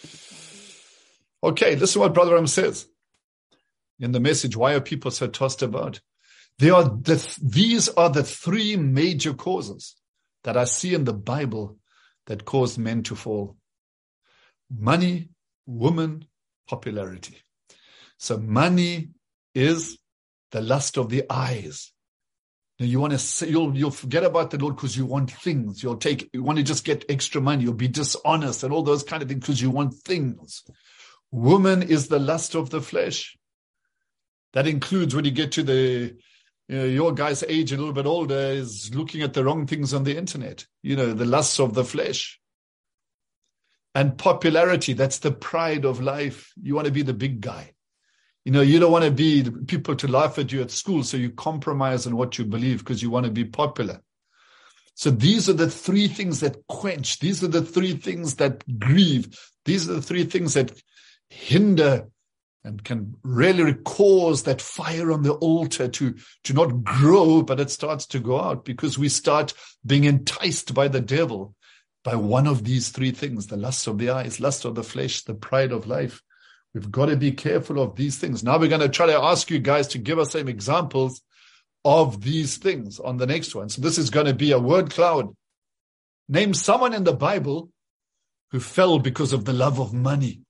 Okay, listen to what Brother Ram says in the message, Why Are People So Tossed About? These are the 3 major causes that I see in the Bible that cause men to fall. Money, woman, popularity. So money is the lust of the eyes. Now you want to say, you'll forget about the Lord because you want things. You want to just get extra money. You'll be dishonest and all those kind of things because you want things. Woman is the lust of the flesh. That includes when you get to your guy's age, a little bit older, is looking at the wrong things on the internet. The lusts of the flesh. And popularity, that's the pride of life. You want to be the big guy. You don't want to be people to laugh at you at school, so you compromise on what you believe because you want to be popular. So these are the 3 things that quench. These are the 3 things that grieve. These are the 3 things that hinder and can really cause that fire on the altar to not grow, but it starts to go out because we start being enticed by the devil by one of these 3 things, the lust of the eyes, lust of the flesh, the pride of life. We've got to be careful of these things. Now we're going to try to ask you guys to give us some examples of these things on the next one. So this is going to be a word cloud. Name someone in the Bible who fell because of the love of money.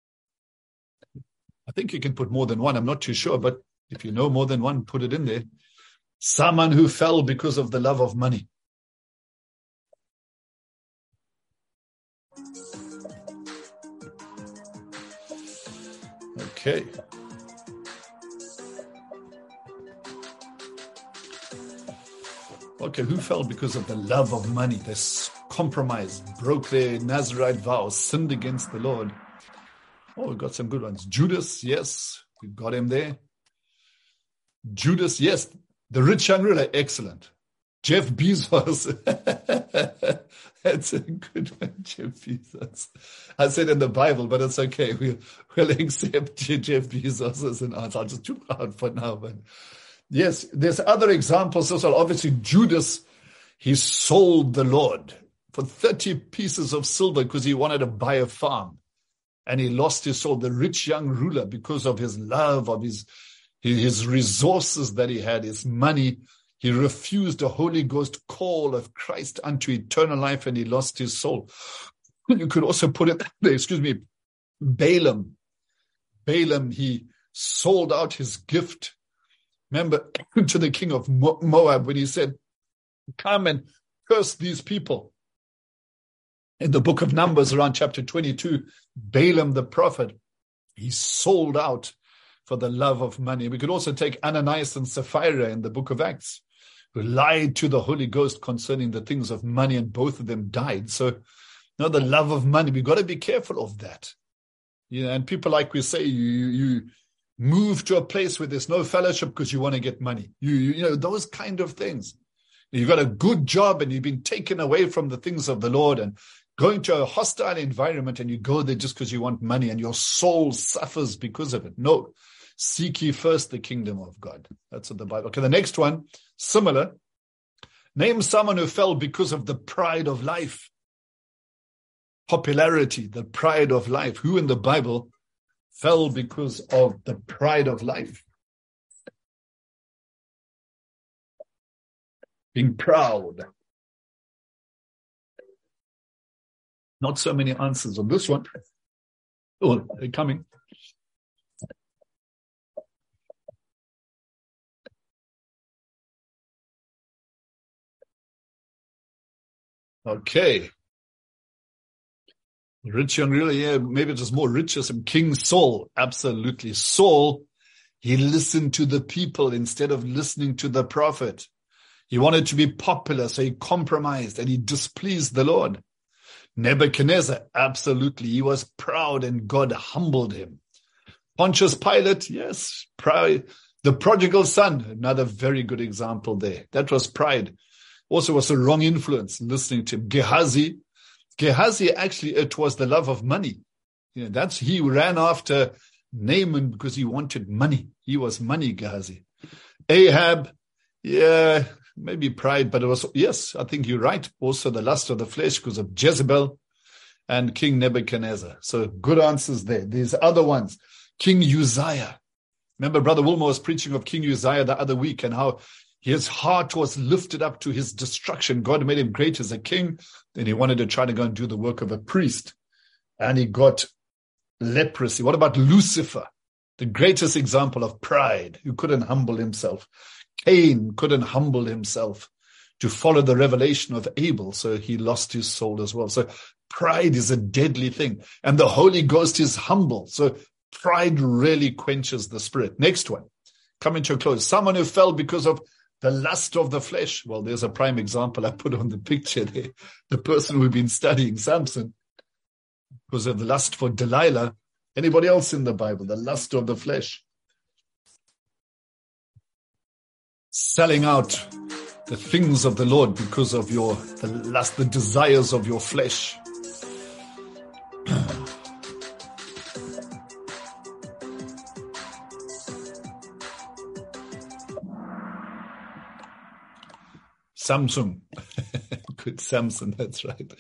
I think you can put more than one. I'm not too sure, but if you know more than one, put it in there. Someone who fell because of the love of money. Okay. Okay, who fell because of the love of money? They compromised, broke their Nazirite vows, sinned against the Lord. Oh, we've got some good ones. Judas, yes, we've got him there. Judas, yes. The rich young ruler, excellent. Jeff Bezos. That's a good one, Jeff Bezos. I said in the Bible, but it's okay. We'll accept Jeff Bezos as an answer. I'll just do it out for now. But yes, there's other examples as well. Obviously, Judas, he sold the Lord for 30 pieces of silver because he wanted to buy a farm. And he lost his soul. The rich young ruler, because of his love, of his resources that he had, his money, he refused the Holy Ghost call of Christ unto eternal life, and he lost his soul. You could also put it there, Balaam, he sold out his gift. Remember, to the king of Moab when he said, come and curse these people. In the book of Numbers, around chapter 22, Balaam the prophet, he sold out for the love of money. We could also take Ananias and Sapphira in the book of Acts, who lied to the Holy Ghost concerning the things of money, and both of them died. So, the love of money, we've got to be careful of that. And people, like we say, you move to a place where there's no fellowship because you want to get money. Those kind of things. You've got a good job and you've been taken away from the things of the Lord and going to a hostile environment, and you go there just because you want money and your soul suffers because of it. No, seek ye first the kingdom of God. That's what the Bible. Okay, the next one, similar. Name someone who fell because of the pride of life. Popularity, the pride of life. Who in the Bible fell because of the pride of life? Being proud. Not so many answers on this one. Oh, they're coming. Okay. Rich and really, maybe it was more riches. King Saul, absolutely. Saul, he listened to the people instead of listening to the prophet. He wanted to be popular, so he compromised and he displeased the Lord. Nebuchadnezzar, absolutely. He was proud and God humbled him. Pontius Pilate, yes, pride. The prodigal son, another very good example there. That was pride. Also was a wrong influence, listening to him. Gehazi, actually, it was the love of money. He ran after Naaman because he wanted money. He was money, Gehazi. Ahab, maybe pride, but it was, yes, I think you're right. Also the lust of the flesh because of Jezebel and King Nebuchadnezzar. So good answers there. These other ones. King Uzziah. Remember, Brother Wilmer was preaching of King Uzziah the other week and how his heart was lifted up to his destruction. God made him great as a king. Then he wanted to try to go and do the work of a priest. And he got leprosy. What about Lucifer? The greatest example of pride, who couldn't humble himself. Cain couldn't humble himself to follow the revelation of Abel, so he lost his soul as well. So pride is a deadly thing. And the Holy Ghost is humble. So pride really quenches the spirit. Next one, coming to a close. Someone who fell because of the lust of the flesh. Well, there's a prime example I put on the picture there. The person we've been studying, Samson, because of the lust for Delilah. Anybody else in the Bible? The lust of the flesh. Selling out the things of the Lord because of the lust, the desires of your flesh. Samson. Good Samson, that's right.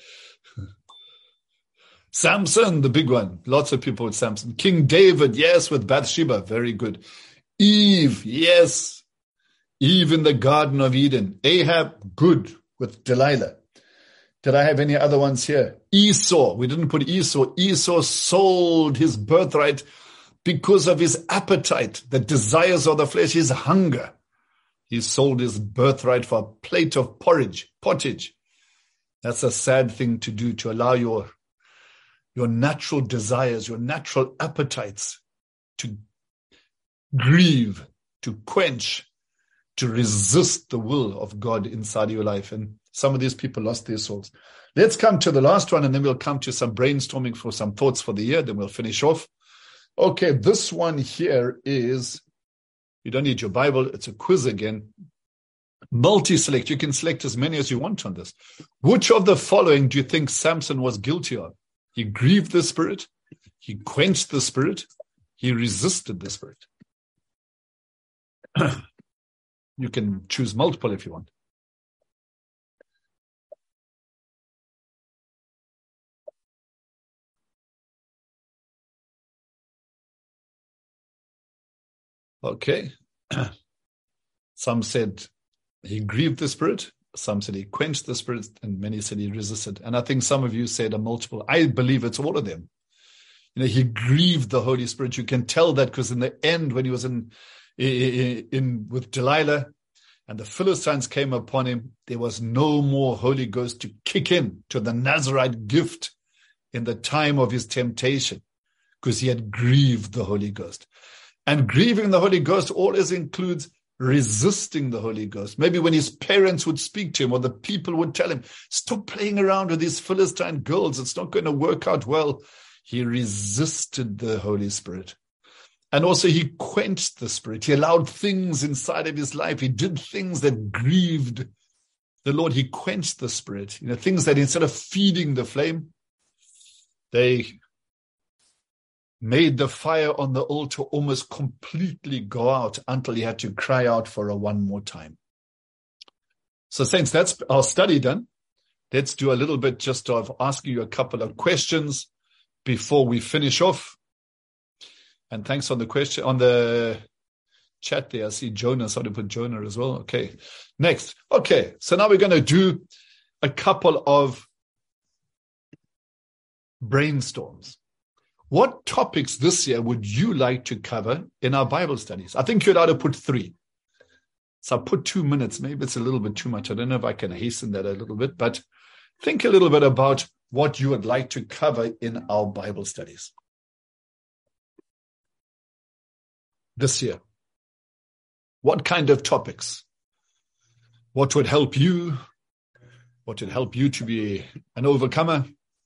Samson, the big one. Lots of people with Samson. King David, yes, with Bathsheba. Very good. Eve, yes. Eve in the Garden of Eden. Ahab, good, with Delilah. Did I have any other ones here? Esau, we didn't put Esau. Esau sold his birthright because of his appetite, the desires of the flesh, his hunger. He sold his birthright for a plate of pottage. That's a sad thing to do, to allow your natural desires, your natural appetites to grieve, to quench, to resist the will of God inside your life. And some of these people lost their souls. Let's come to the last one, and then we'll come to some brainstorming for some thoughts for the year. Then we'll finish off. Okay, this one here is, you don't need your Bible. It's a quiz again. Multi-select. You can select as many as you want on this. Which of the following do you think Samson was guilty of? He grieved the Spirit. He quenched the Spirit. He resisted the Spirit. You can choose multiple if you want. Okay. Some said he grieved the Spirit. Some said he quenched the Spirit, and many said he resisted. And I think some of you said a multiple. I believe it's all of them. He grieved the Holy Spirit. You can tell that because in the end, when he was in with Delilah and the Philistines came upon him, there was no more Holy Ghost to kick in to the Nazirite gift in the time of his temptation, because he had grieved the Holy Ghost. And grieving the Holy Ghost always includes resisting the Holy Ghost. Maybe when his parents would speak to him or the people would tell him, stop playing around with these Philistine girls, it's not going to work out well. He resisted the Holy Spirit. And also he quenched the Spirit. He allowed things inside of his life. He did things that grieved the Lord. He quenched the Spirit. Things that instead of feeding the flame, they made the fire on the altar almost completely go out until he had to cry out for one more time. So saints, that's our study done. Let's do a little bit just of asking you a couple of questions before we finish off. And thanks on the chat there. I see Jonah, so to put Jonah as well. Okay. Next. Okay. So now we're going to do a couple of brainstorms. What topics this year would you like to cover in our Bible studies? I think you'd ought to put 3. So I'll put 2 minutes. Maybe it's a little bit too much. I don't know if I can hasten that a little bit, but think a little bit about what you would like to cover in our Bible studies this year. What kind of topics? What would help you? What would help you to be an overcomer?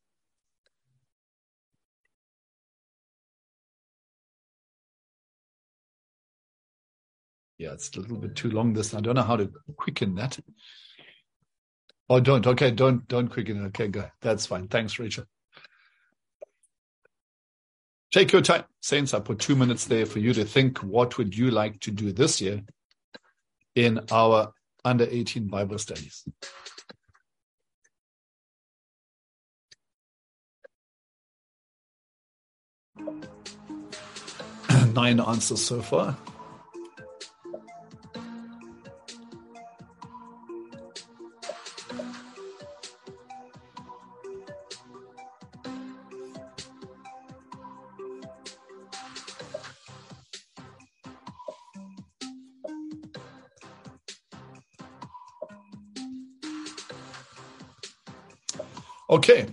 Yeah, it's a little bit too long, this. I don't know how to quicken that. Oh, don't. Okay, don't quicken it. Okay, go. That's fine. Thanks, Rachel. Take your time. Saints, I put 2 minutes there for you to think, what would you like to do this year in our under 18 Bible studies? Nine answers so far. Okay.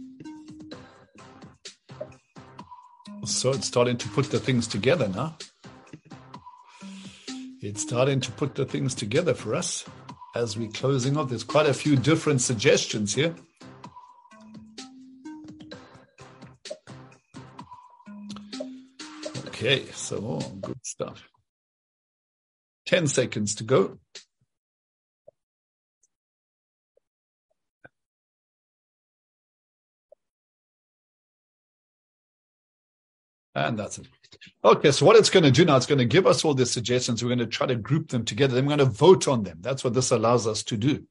So it's starting to put the things together now. It's starting to put the things together for us as we're closing off. There's quite a few different suggestions here. Okay, so good stuff. 10 seconds to go. And that's it. Okay, so what it's going to do now, it's going to give us all these suggestions. We're going to try to group them together. Then we're going to vote on them. That's what this allows us to do.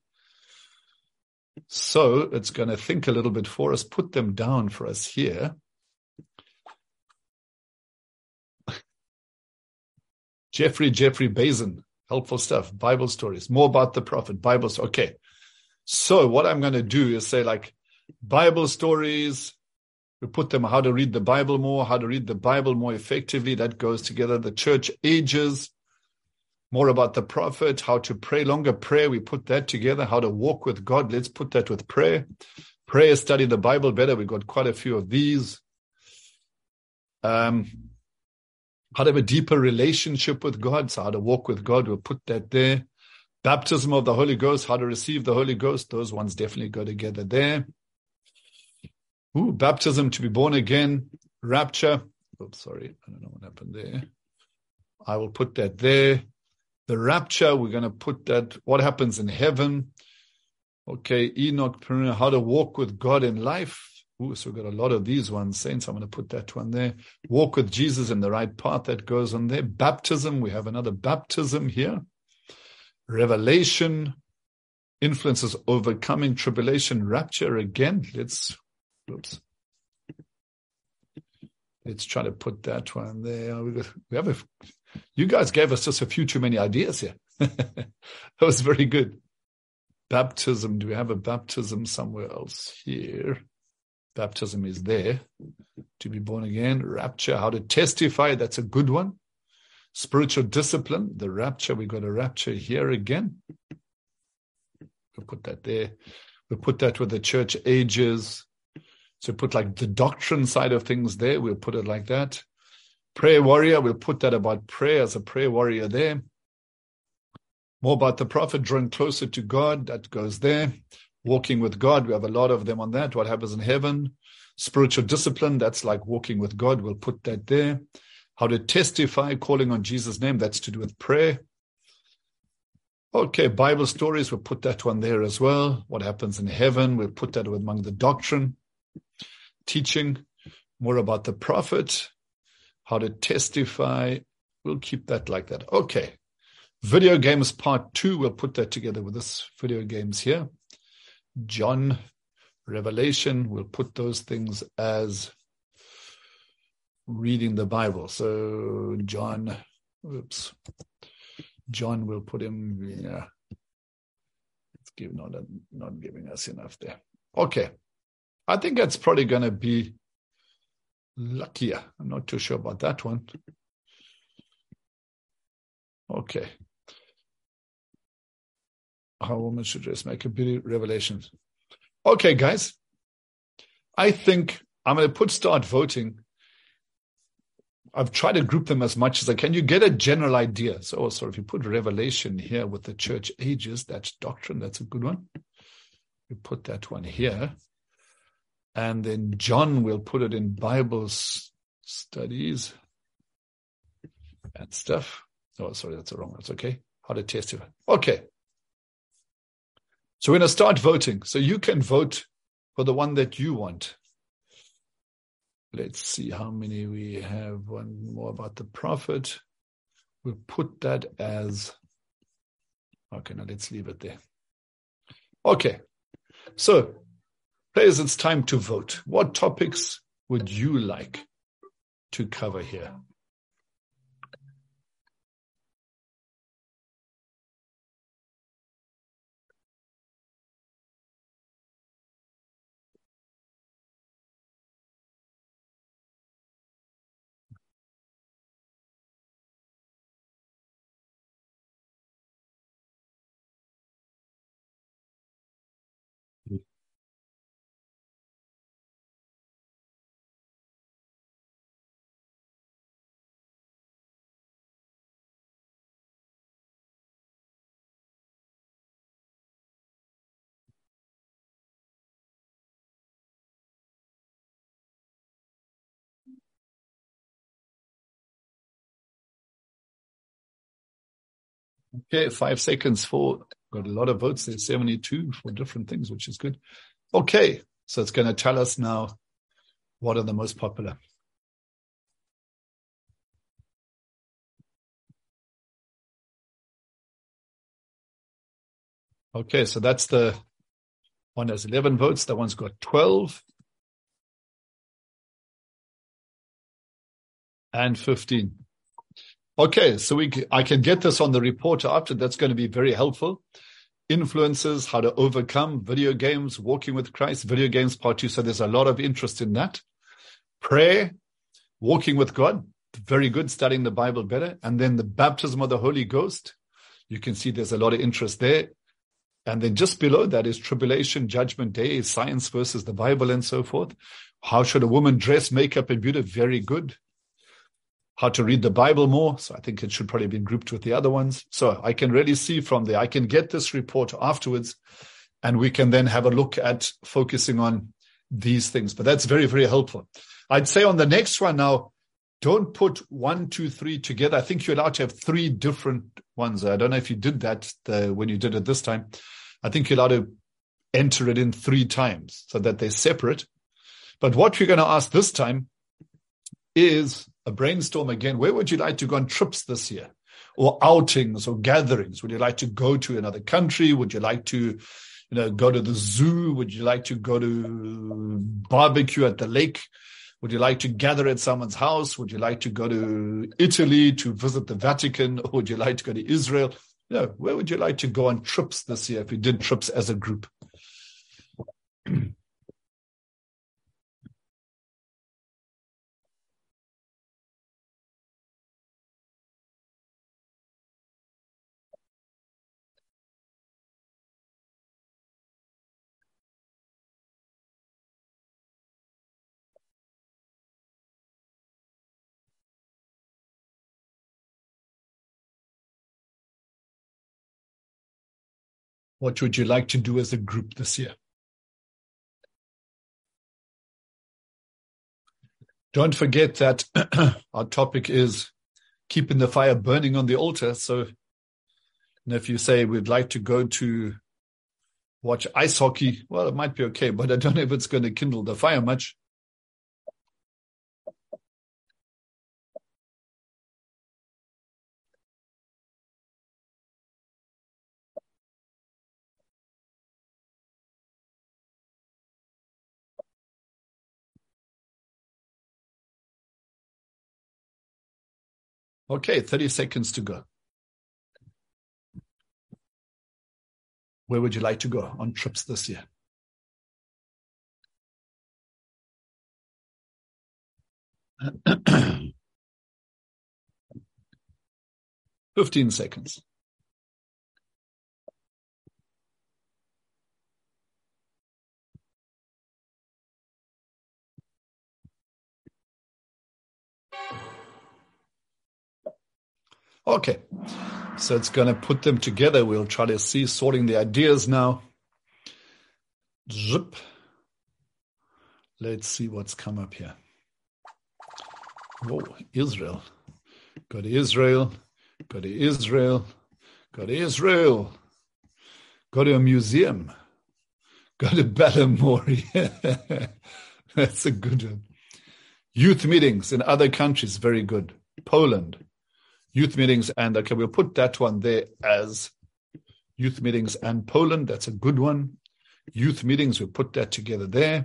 So it's going to think a little bit for us, put them down for us here. Jeffrey Bazin, helpful stuff, Bible stories, more about the prophet, Bible stories. Okay, so what I'm going to do is say like Bible stories. We put them how to read the Bible more, how to read the Bible more effectively. That goes together. The church ages, more about the prophet, how to pray longer prayer. We put that together. How to walk with God. Let's put that with prayer. Prayer, study the Bible better. We've got quite a few of these. How to have a deeper relationship with God. So how to walk with God. We'll put that there. Baptism of the Holy Ghost. How to receive the Holy Ghost. Those ones definitely go together there. Baptism, to be born again, rapture. Oops, sorry, I don't know what happened there. I will put that there. The rapture, we're going to put that, what happens in heaven. Okay, Enoch, how to walk with God in life. So we've got a lot of these ones, saints. I'm going to put that one there. Walk with Jesus in the right path, that goes on there. Baptism, we have another baptism here. Revelation, influences overcoming tribulation, rapture again. Let's try to put that one there. You guys gave us just a few too many ideas here. That was very good. Baptism. Do we have a baptism somewhere else here? Baptism is there. To be born again. Rapture, how to testify, that's a good one. Spiritual discipline, the rapture, we got a rapture here again. We'll put that there. We'll put that with the church ages. So put like the doctrine side of things there. We'll put it like that. Prayer warrior, we'll put that about prayer as a prayer warrior there. More about the prophet, drawing closer to God, that goes there. Walking with God, we have a lot of them on that. What happens in heaven? Spiritual discipline, that's like walking with God. We'll put that there. How to testify, calling on Jesus' name, that's to do with prayer. Okay, Bible stories, we'll put that one there as well. What happens in heaven, we'll put that among the doctrine. Teaching, more about the prophet. How to testify, we'll keep that like that. Okay, video games part 2, we'll put that together with this video games here. John, Revelation, we'll put those things as reading the Bible. So John, John will put him, yeah. It's not giving us enough there. Okay. I think that's probably going to be luckier. I'm not too sure about that one. Okay. How a woman should dress, make a beauty, Revelations. Okay, guys. I think I'm going to put start voting. I've tried to group them as much as I can. You get a general idea. So if you put Revelation here with the church ages, that's doctrine. That's a good one. We put that one here. And then John will put it in Bible studies and stuff. Oh, sorry, that's the wrong one. That's okay. How to testify. Okay. So we're going to start voting. So you can vote for the one that you want. Let's see how many we have. One more about the prophet. We'll put that as, okay, now let's leave it there. Okay. So, players, it's time to vote. What topics would you like to cover here? Okay, 5 seconds for, got a lot of votes. There's 72 for different things, which is good. Okay, so it's going to tell us now what are the most popular. Okay, so that's the one has 11 votes. That one's got 12 and 15. Okay, so I can get this on the report after. That's going to be very helpful. Influences, how to overcome, video games, walking with Christ, video games part 2. So there's a lot of interest in that. Prayer, walking with God, very good, studying the Bible better. And then the baptism of the Holy Ghost. You can see there's a lot of interest there. And then just below that is tribulation, judgment day, science versus the Bible and so forth. How should a woman dress, makeup and beauty? Very good. How to read the Bible more. So I think it should probably be grouped with the other ones. So I can really see from there. I can get this report afterwards and we can then have a look at focusing on these things. But that's very, very helpful. I'd say on the next one now, don't put 1, 2, 3 together. I think you're allowed to have 3 different ones. I don't know if you did that when you did it this time. I think you're allowed to enter it in 3 times so that they're separate. But what we're going to ask this time is a brainstorm again. Where would you like to go on trips this year, or outings or gatherings? Would you like to go to another country? Would you like to, go to the zoo? Would you like to go to barbecue at the lake? Would you like to gather at someone's house? Would you like to go to Italy to visit the Vatican? Or would you like to go to Israel? Where would you like to go on trips this year if you did trips as a group? What would you like to do as a group this year? Don't forget that our topic is keeping the fire burning on the altar. So if you say we'd like to go to watch ice hockey, well, it might be okay, but I don't know if it's going to kindle the fire much. Okay, 30 seconds to go. Where would you like to go on trips this year? Fifteen seconds. Okay, so it's going to put them together. We'll try to see, sorting the ideas now. Zip. Let's see what's come up here. Whoa, Israel. Go to Israel. Go to Israel. Go to Israel. Go to a museum. Go to Balamory. That's a good one. Youth meetings in other countries, very good. Poland. Youth meetings, and okay, we'll put that one there as youth meetings and Poland. That's a good one. Youth meetings, we'll put that together there.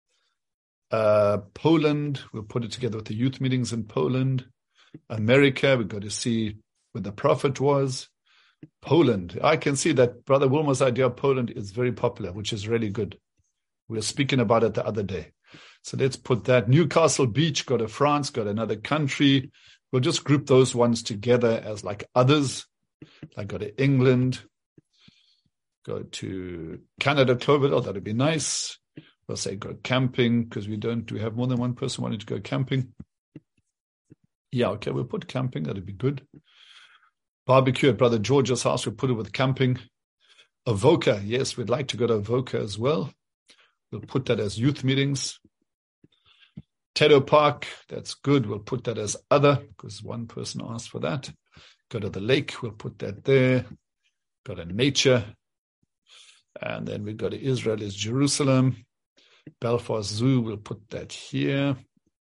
Poland, we'll put it together with the youth meetings in Poland. America, we've got to see where the prophet was. Poland, I can see that Brother Wilmer's idea of Poland is very popular, which is really good. We were speaking about it the other day. So let's put that. Newcastle Beach, go to France, go to another country. We'll just group those ones together as like others. Like go to England, go to Canada, Clover. Oh, that'd be nice. We'll say go camping because we have more than one person wanting to go camping. Yeah, okay, we'll put camping. That'd be good. Barbecue at Brother George's house. We'll put it with camping. Avoca. Yes, we'd like to go to Avoca as well. We'll put that as youth meetings. Tedo Park, that's good. We'll put that as other because one person asked for that. Go to the lake, we'll put that there. Go to nature. And then we go to Israel is Jerusalem. Belfast Zoo, we'll put that here.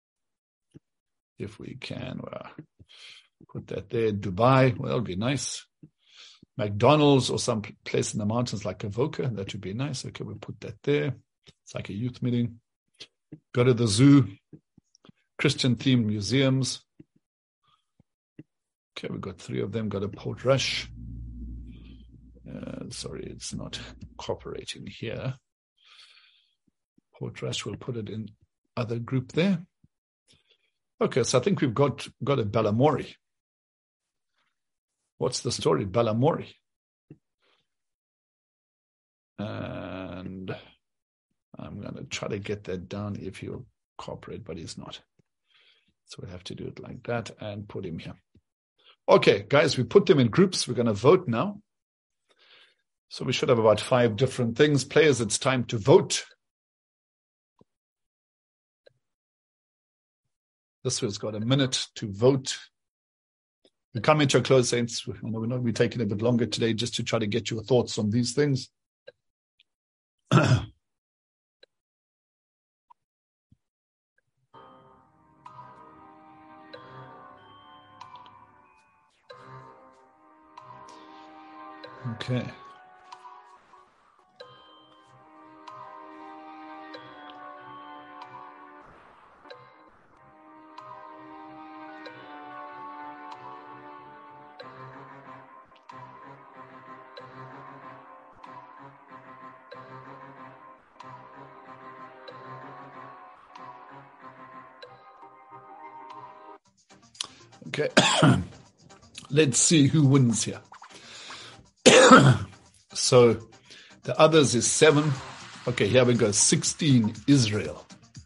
If we can, well, put that there. Dubai, well, that'll be nice. McDonald's or some place in the mountains like Avoca, that would be nice. Okay, we'll put that there. It's like a youth meeting. Go to the zoo, Christian-themed museums. Okay, we've got 3 of them. Go to Portrush. Sorry, it's not cooperating here. Portrush, we'll put it in other group there. Okay, so I think we've got a Balamory. What's the story? Balamory. And I'm going to try to get that down if he'll cooperate, but he's not. So we'll have to do it like that and put him here. Okay, guys, we put them in groups. We're going to vote now. So we should have about 5 different things. Players, it's time to vote. This one's got a minute to vote. We come into a close, saints. We're not be taking a bit longer today just to try to get your thoughts on these things. Okay. Okay. Let's see who wins here. So the others is 7. Okay, here we go. 16, Israel.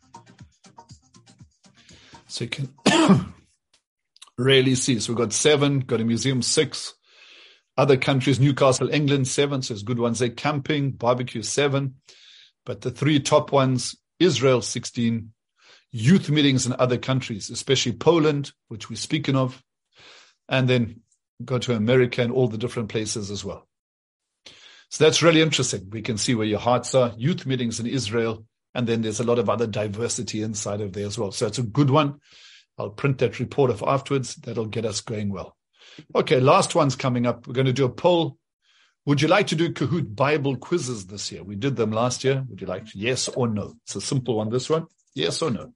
So you can really see. So we've got 7, got a museum 6, Other countries, Newcastle, England, 7. So there's good ones there. Camping, barbecue, 7. But the 3 top ones, Israel, 16. Youth meetings in other countries, especially Poland, which we're speaking of. And then go to America and all the different places as well. So that's really interesting. We can see where your hearts are. Youth meetings in Israel. And then there's a lot of other diversity inside of there as well. So it's a good one. I'll print that report off afterwards. That'll get us going well. Okay, last one's coming up. We're going to do a poll. Would you like to do Kahoot Bible quizzes this year? We did them last year. Would you like to? Yes or no? It's a simple one, this one. Yes or no?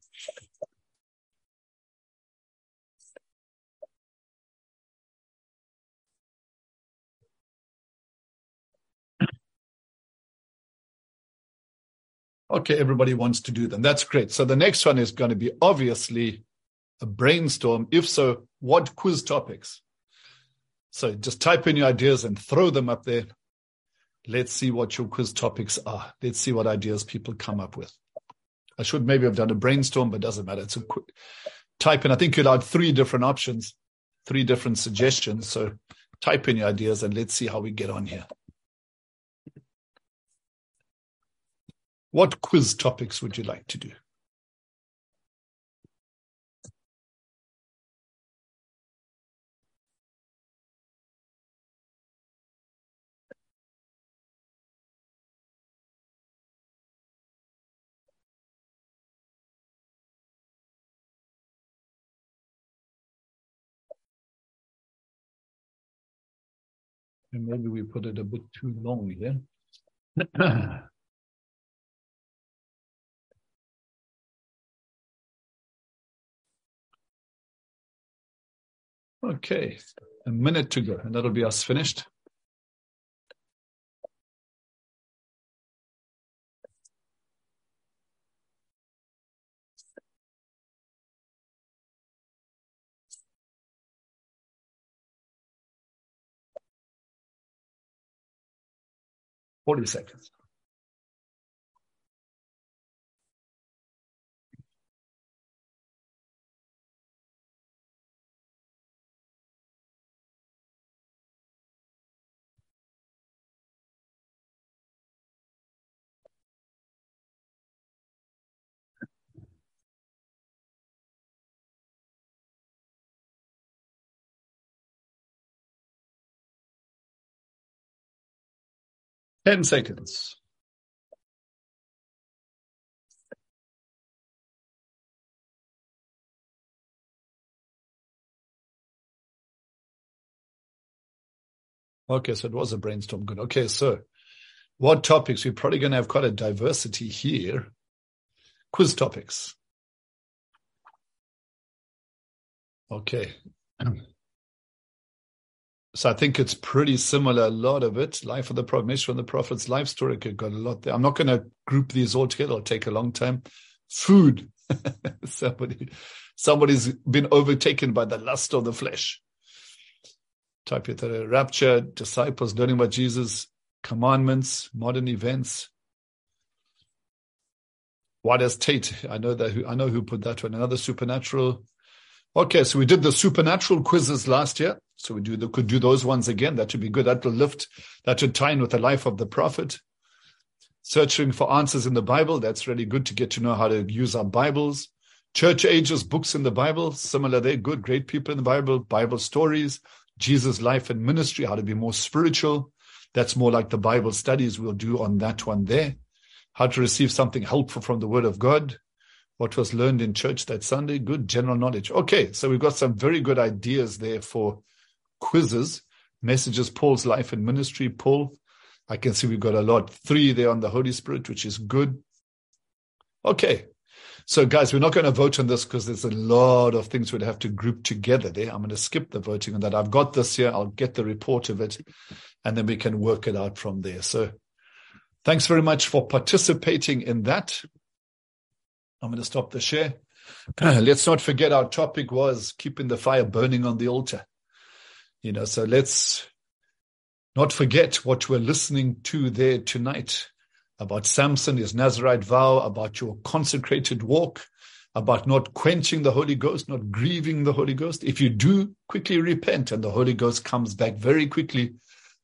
Okay, everybody wants to do them. That's great. So the next one is going to be obviously a brainstorm. If so, what quiz topics? So just type in your ideas and throw them up there. Let's see what your quiz topics are. Let's see what ideas people come up with. I should maybe have done a brainstorm, but it doesn't matter. It's a quick type in. I think you allowed 3 different options, 3 different suggestions. So type in your ideas and let's see how we get on here. What quiz topics would you like to do? And maybe we put it a bit too long here. Okay, a minute to go, and that'll be us finished. Forty seconds. Ten seconds. Okay, so it was a brainstorm. Good. Okay, so what topics? We're probably going to have quite a diversity here. Quiz topics. Okay. So I think it's pretty similar, a lot of it. Life of the Prophet, Mission of the Prophet's life story, got a lot there. I'm not going to group these all together. It'll take a long time. Food. Somebody's been overtaken by the lust of the flesh. Type it there. Rapture, disciples, learning about Jesus, commandments, modern events. Why does Tate? I know who put that one. Another supernatural. Okay, so we did the supernatural quizzes last year. So we could do those ones again. That would be good. That would tie in with the life of the prophet. Searching for answers in the Bible. That's really good to get to know how to use our Bibles. Church ages, books in the Bible. Similar there. Good, great people in the Bible. Bible stories. Jesus' life and ministry. How to be more spiritual. That's more like the Bible studies we'll do on that one there. How to receive something helpful from the Word of God. What was learned in church that Sunday? Good general knowledge. Okay, so we've got some very good ideas there for quizzes. Messages, Paul's life and ministry. Paul, I can see we've got a lot. 3 there on the Holy Spirit, which is good. Okay, so guys, we're not going to vote on this because there's a lot of things we'd have to group together there. I'm going to skip the voting on that. I've got this here. I'll get the report of it, and then we can work it out from there. So thanks very much for participating in that. I'm going to stop the share. Let's not forget our topic was keeping the fire burning on the altar. So let's not forget what we're listening to there tonight about Samson, his Nazirite vow, about your consecrated walk, about not quenching the Holy Ghost, not grieving the Holy Ghost. If you do, quickly repent, and the Holy Ghost comes back very quickly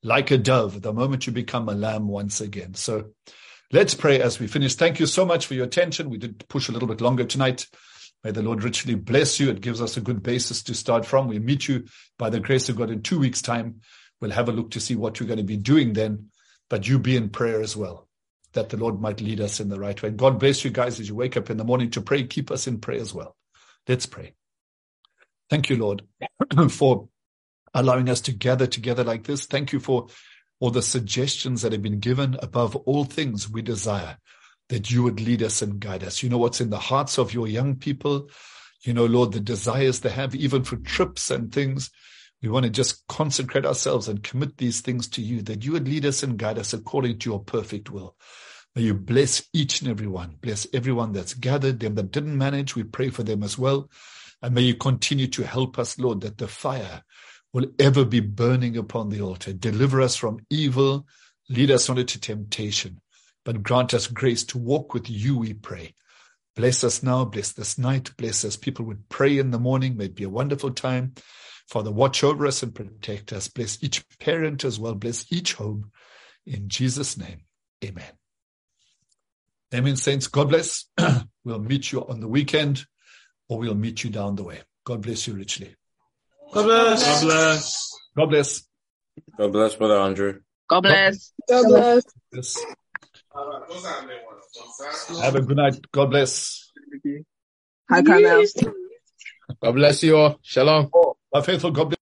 like a dove the moment you become a lamb once again. So let's pray as we finish. Thank you so much for your attention. We did push a little bit longer tonight. May the Lord richly bless you. It gives us a good basis to start from. We meet you by the grace of God in 2 weeks' time. We'll have a look to see what you're going to be doing then, but you be in prayer as well, that the Lord might lead us in the right way. God bless you guys as you wake up in the morning to pray. Keep us in prayer as well. Let's pray. Thank you, Lord, for allowing us to gather together like this. Thank you for all the suggestions that have been given. Above all things, we desire that you would lead us and guide us. You know what's in the hearts of your young people. You know, Lord, the desires they have, even for trips and things. We want to just consecrate ourselves and commit these things to you, that you would lead us and guide us according to your perfect will. May you bless each and every one. Bless everyone that's gathered, them that didn't manage. We pray for them as well. And may you continue to help us, Lord, that the fire will ever be burning upon the altar. Deliver us from evil. Lead us not into temptation, but grant us grace to walk with you, we pray. Bless us now. Bless this night. Bless us. People would pray in the morning. May it be a wonderful time. Father, watch over us and protect us. Bless each parent as well. Bless each home. In Jesus' name, amen. Amen, saints. God bless. We'll meet you on the weekend, or we'll meet you down the way. God bless you richly. God bless. God bless. God bless. God bless, Brother Andrew. God bless. God bless. Yes. Have a good night. God bless. Hi, Carmel. God bless you all. Shalom. Our faithful God bless.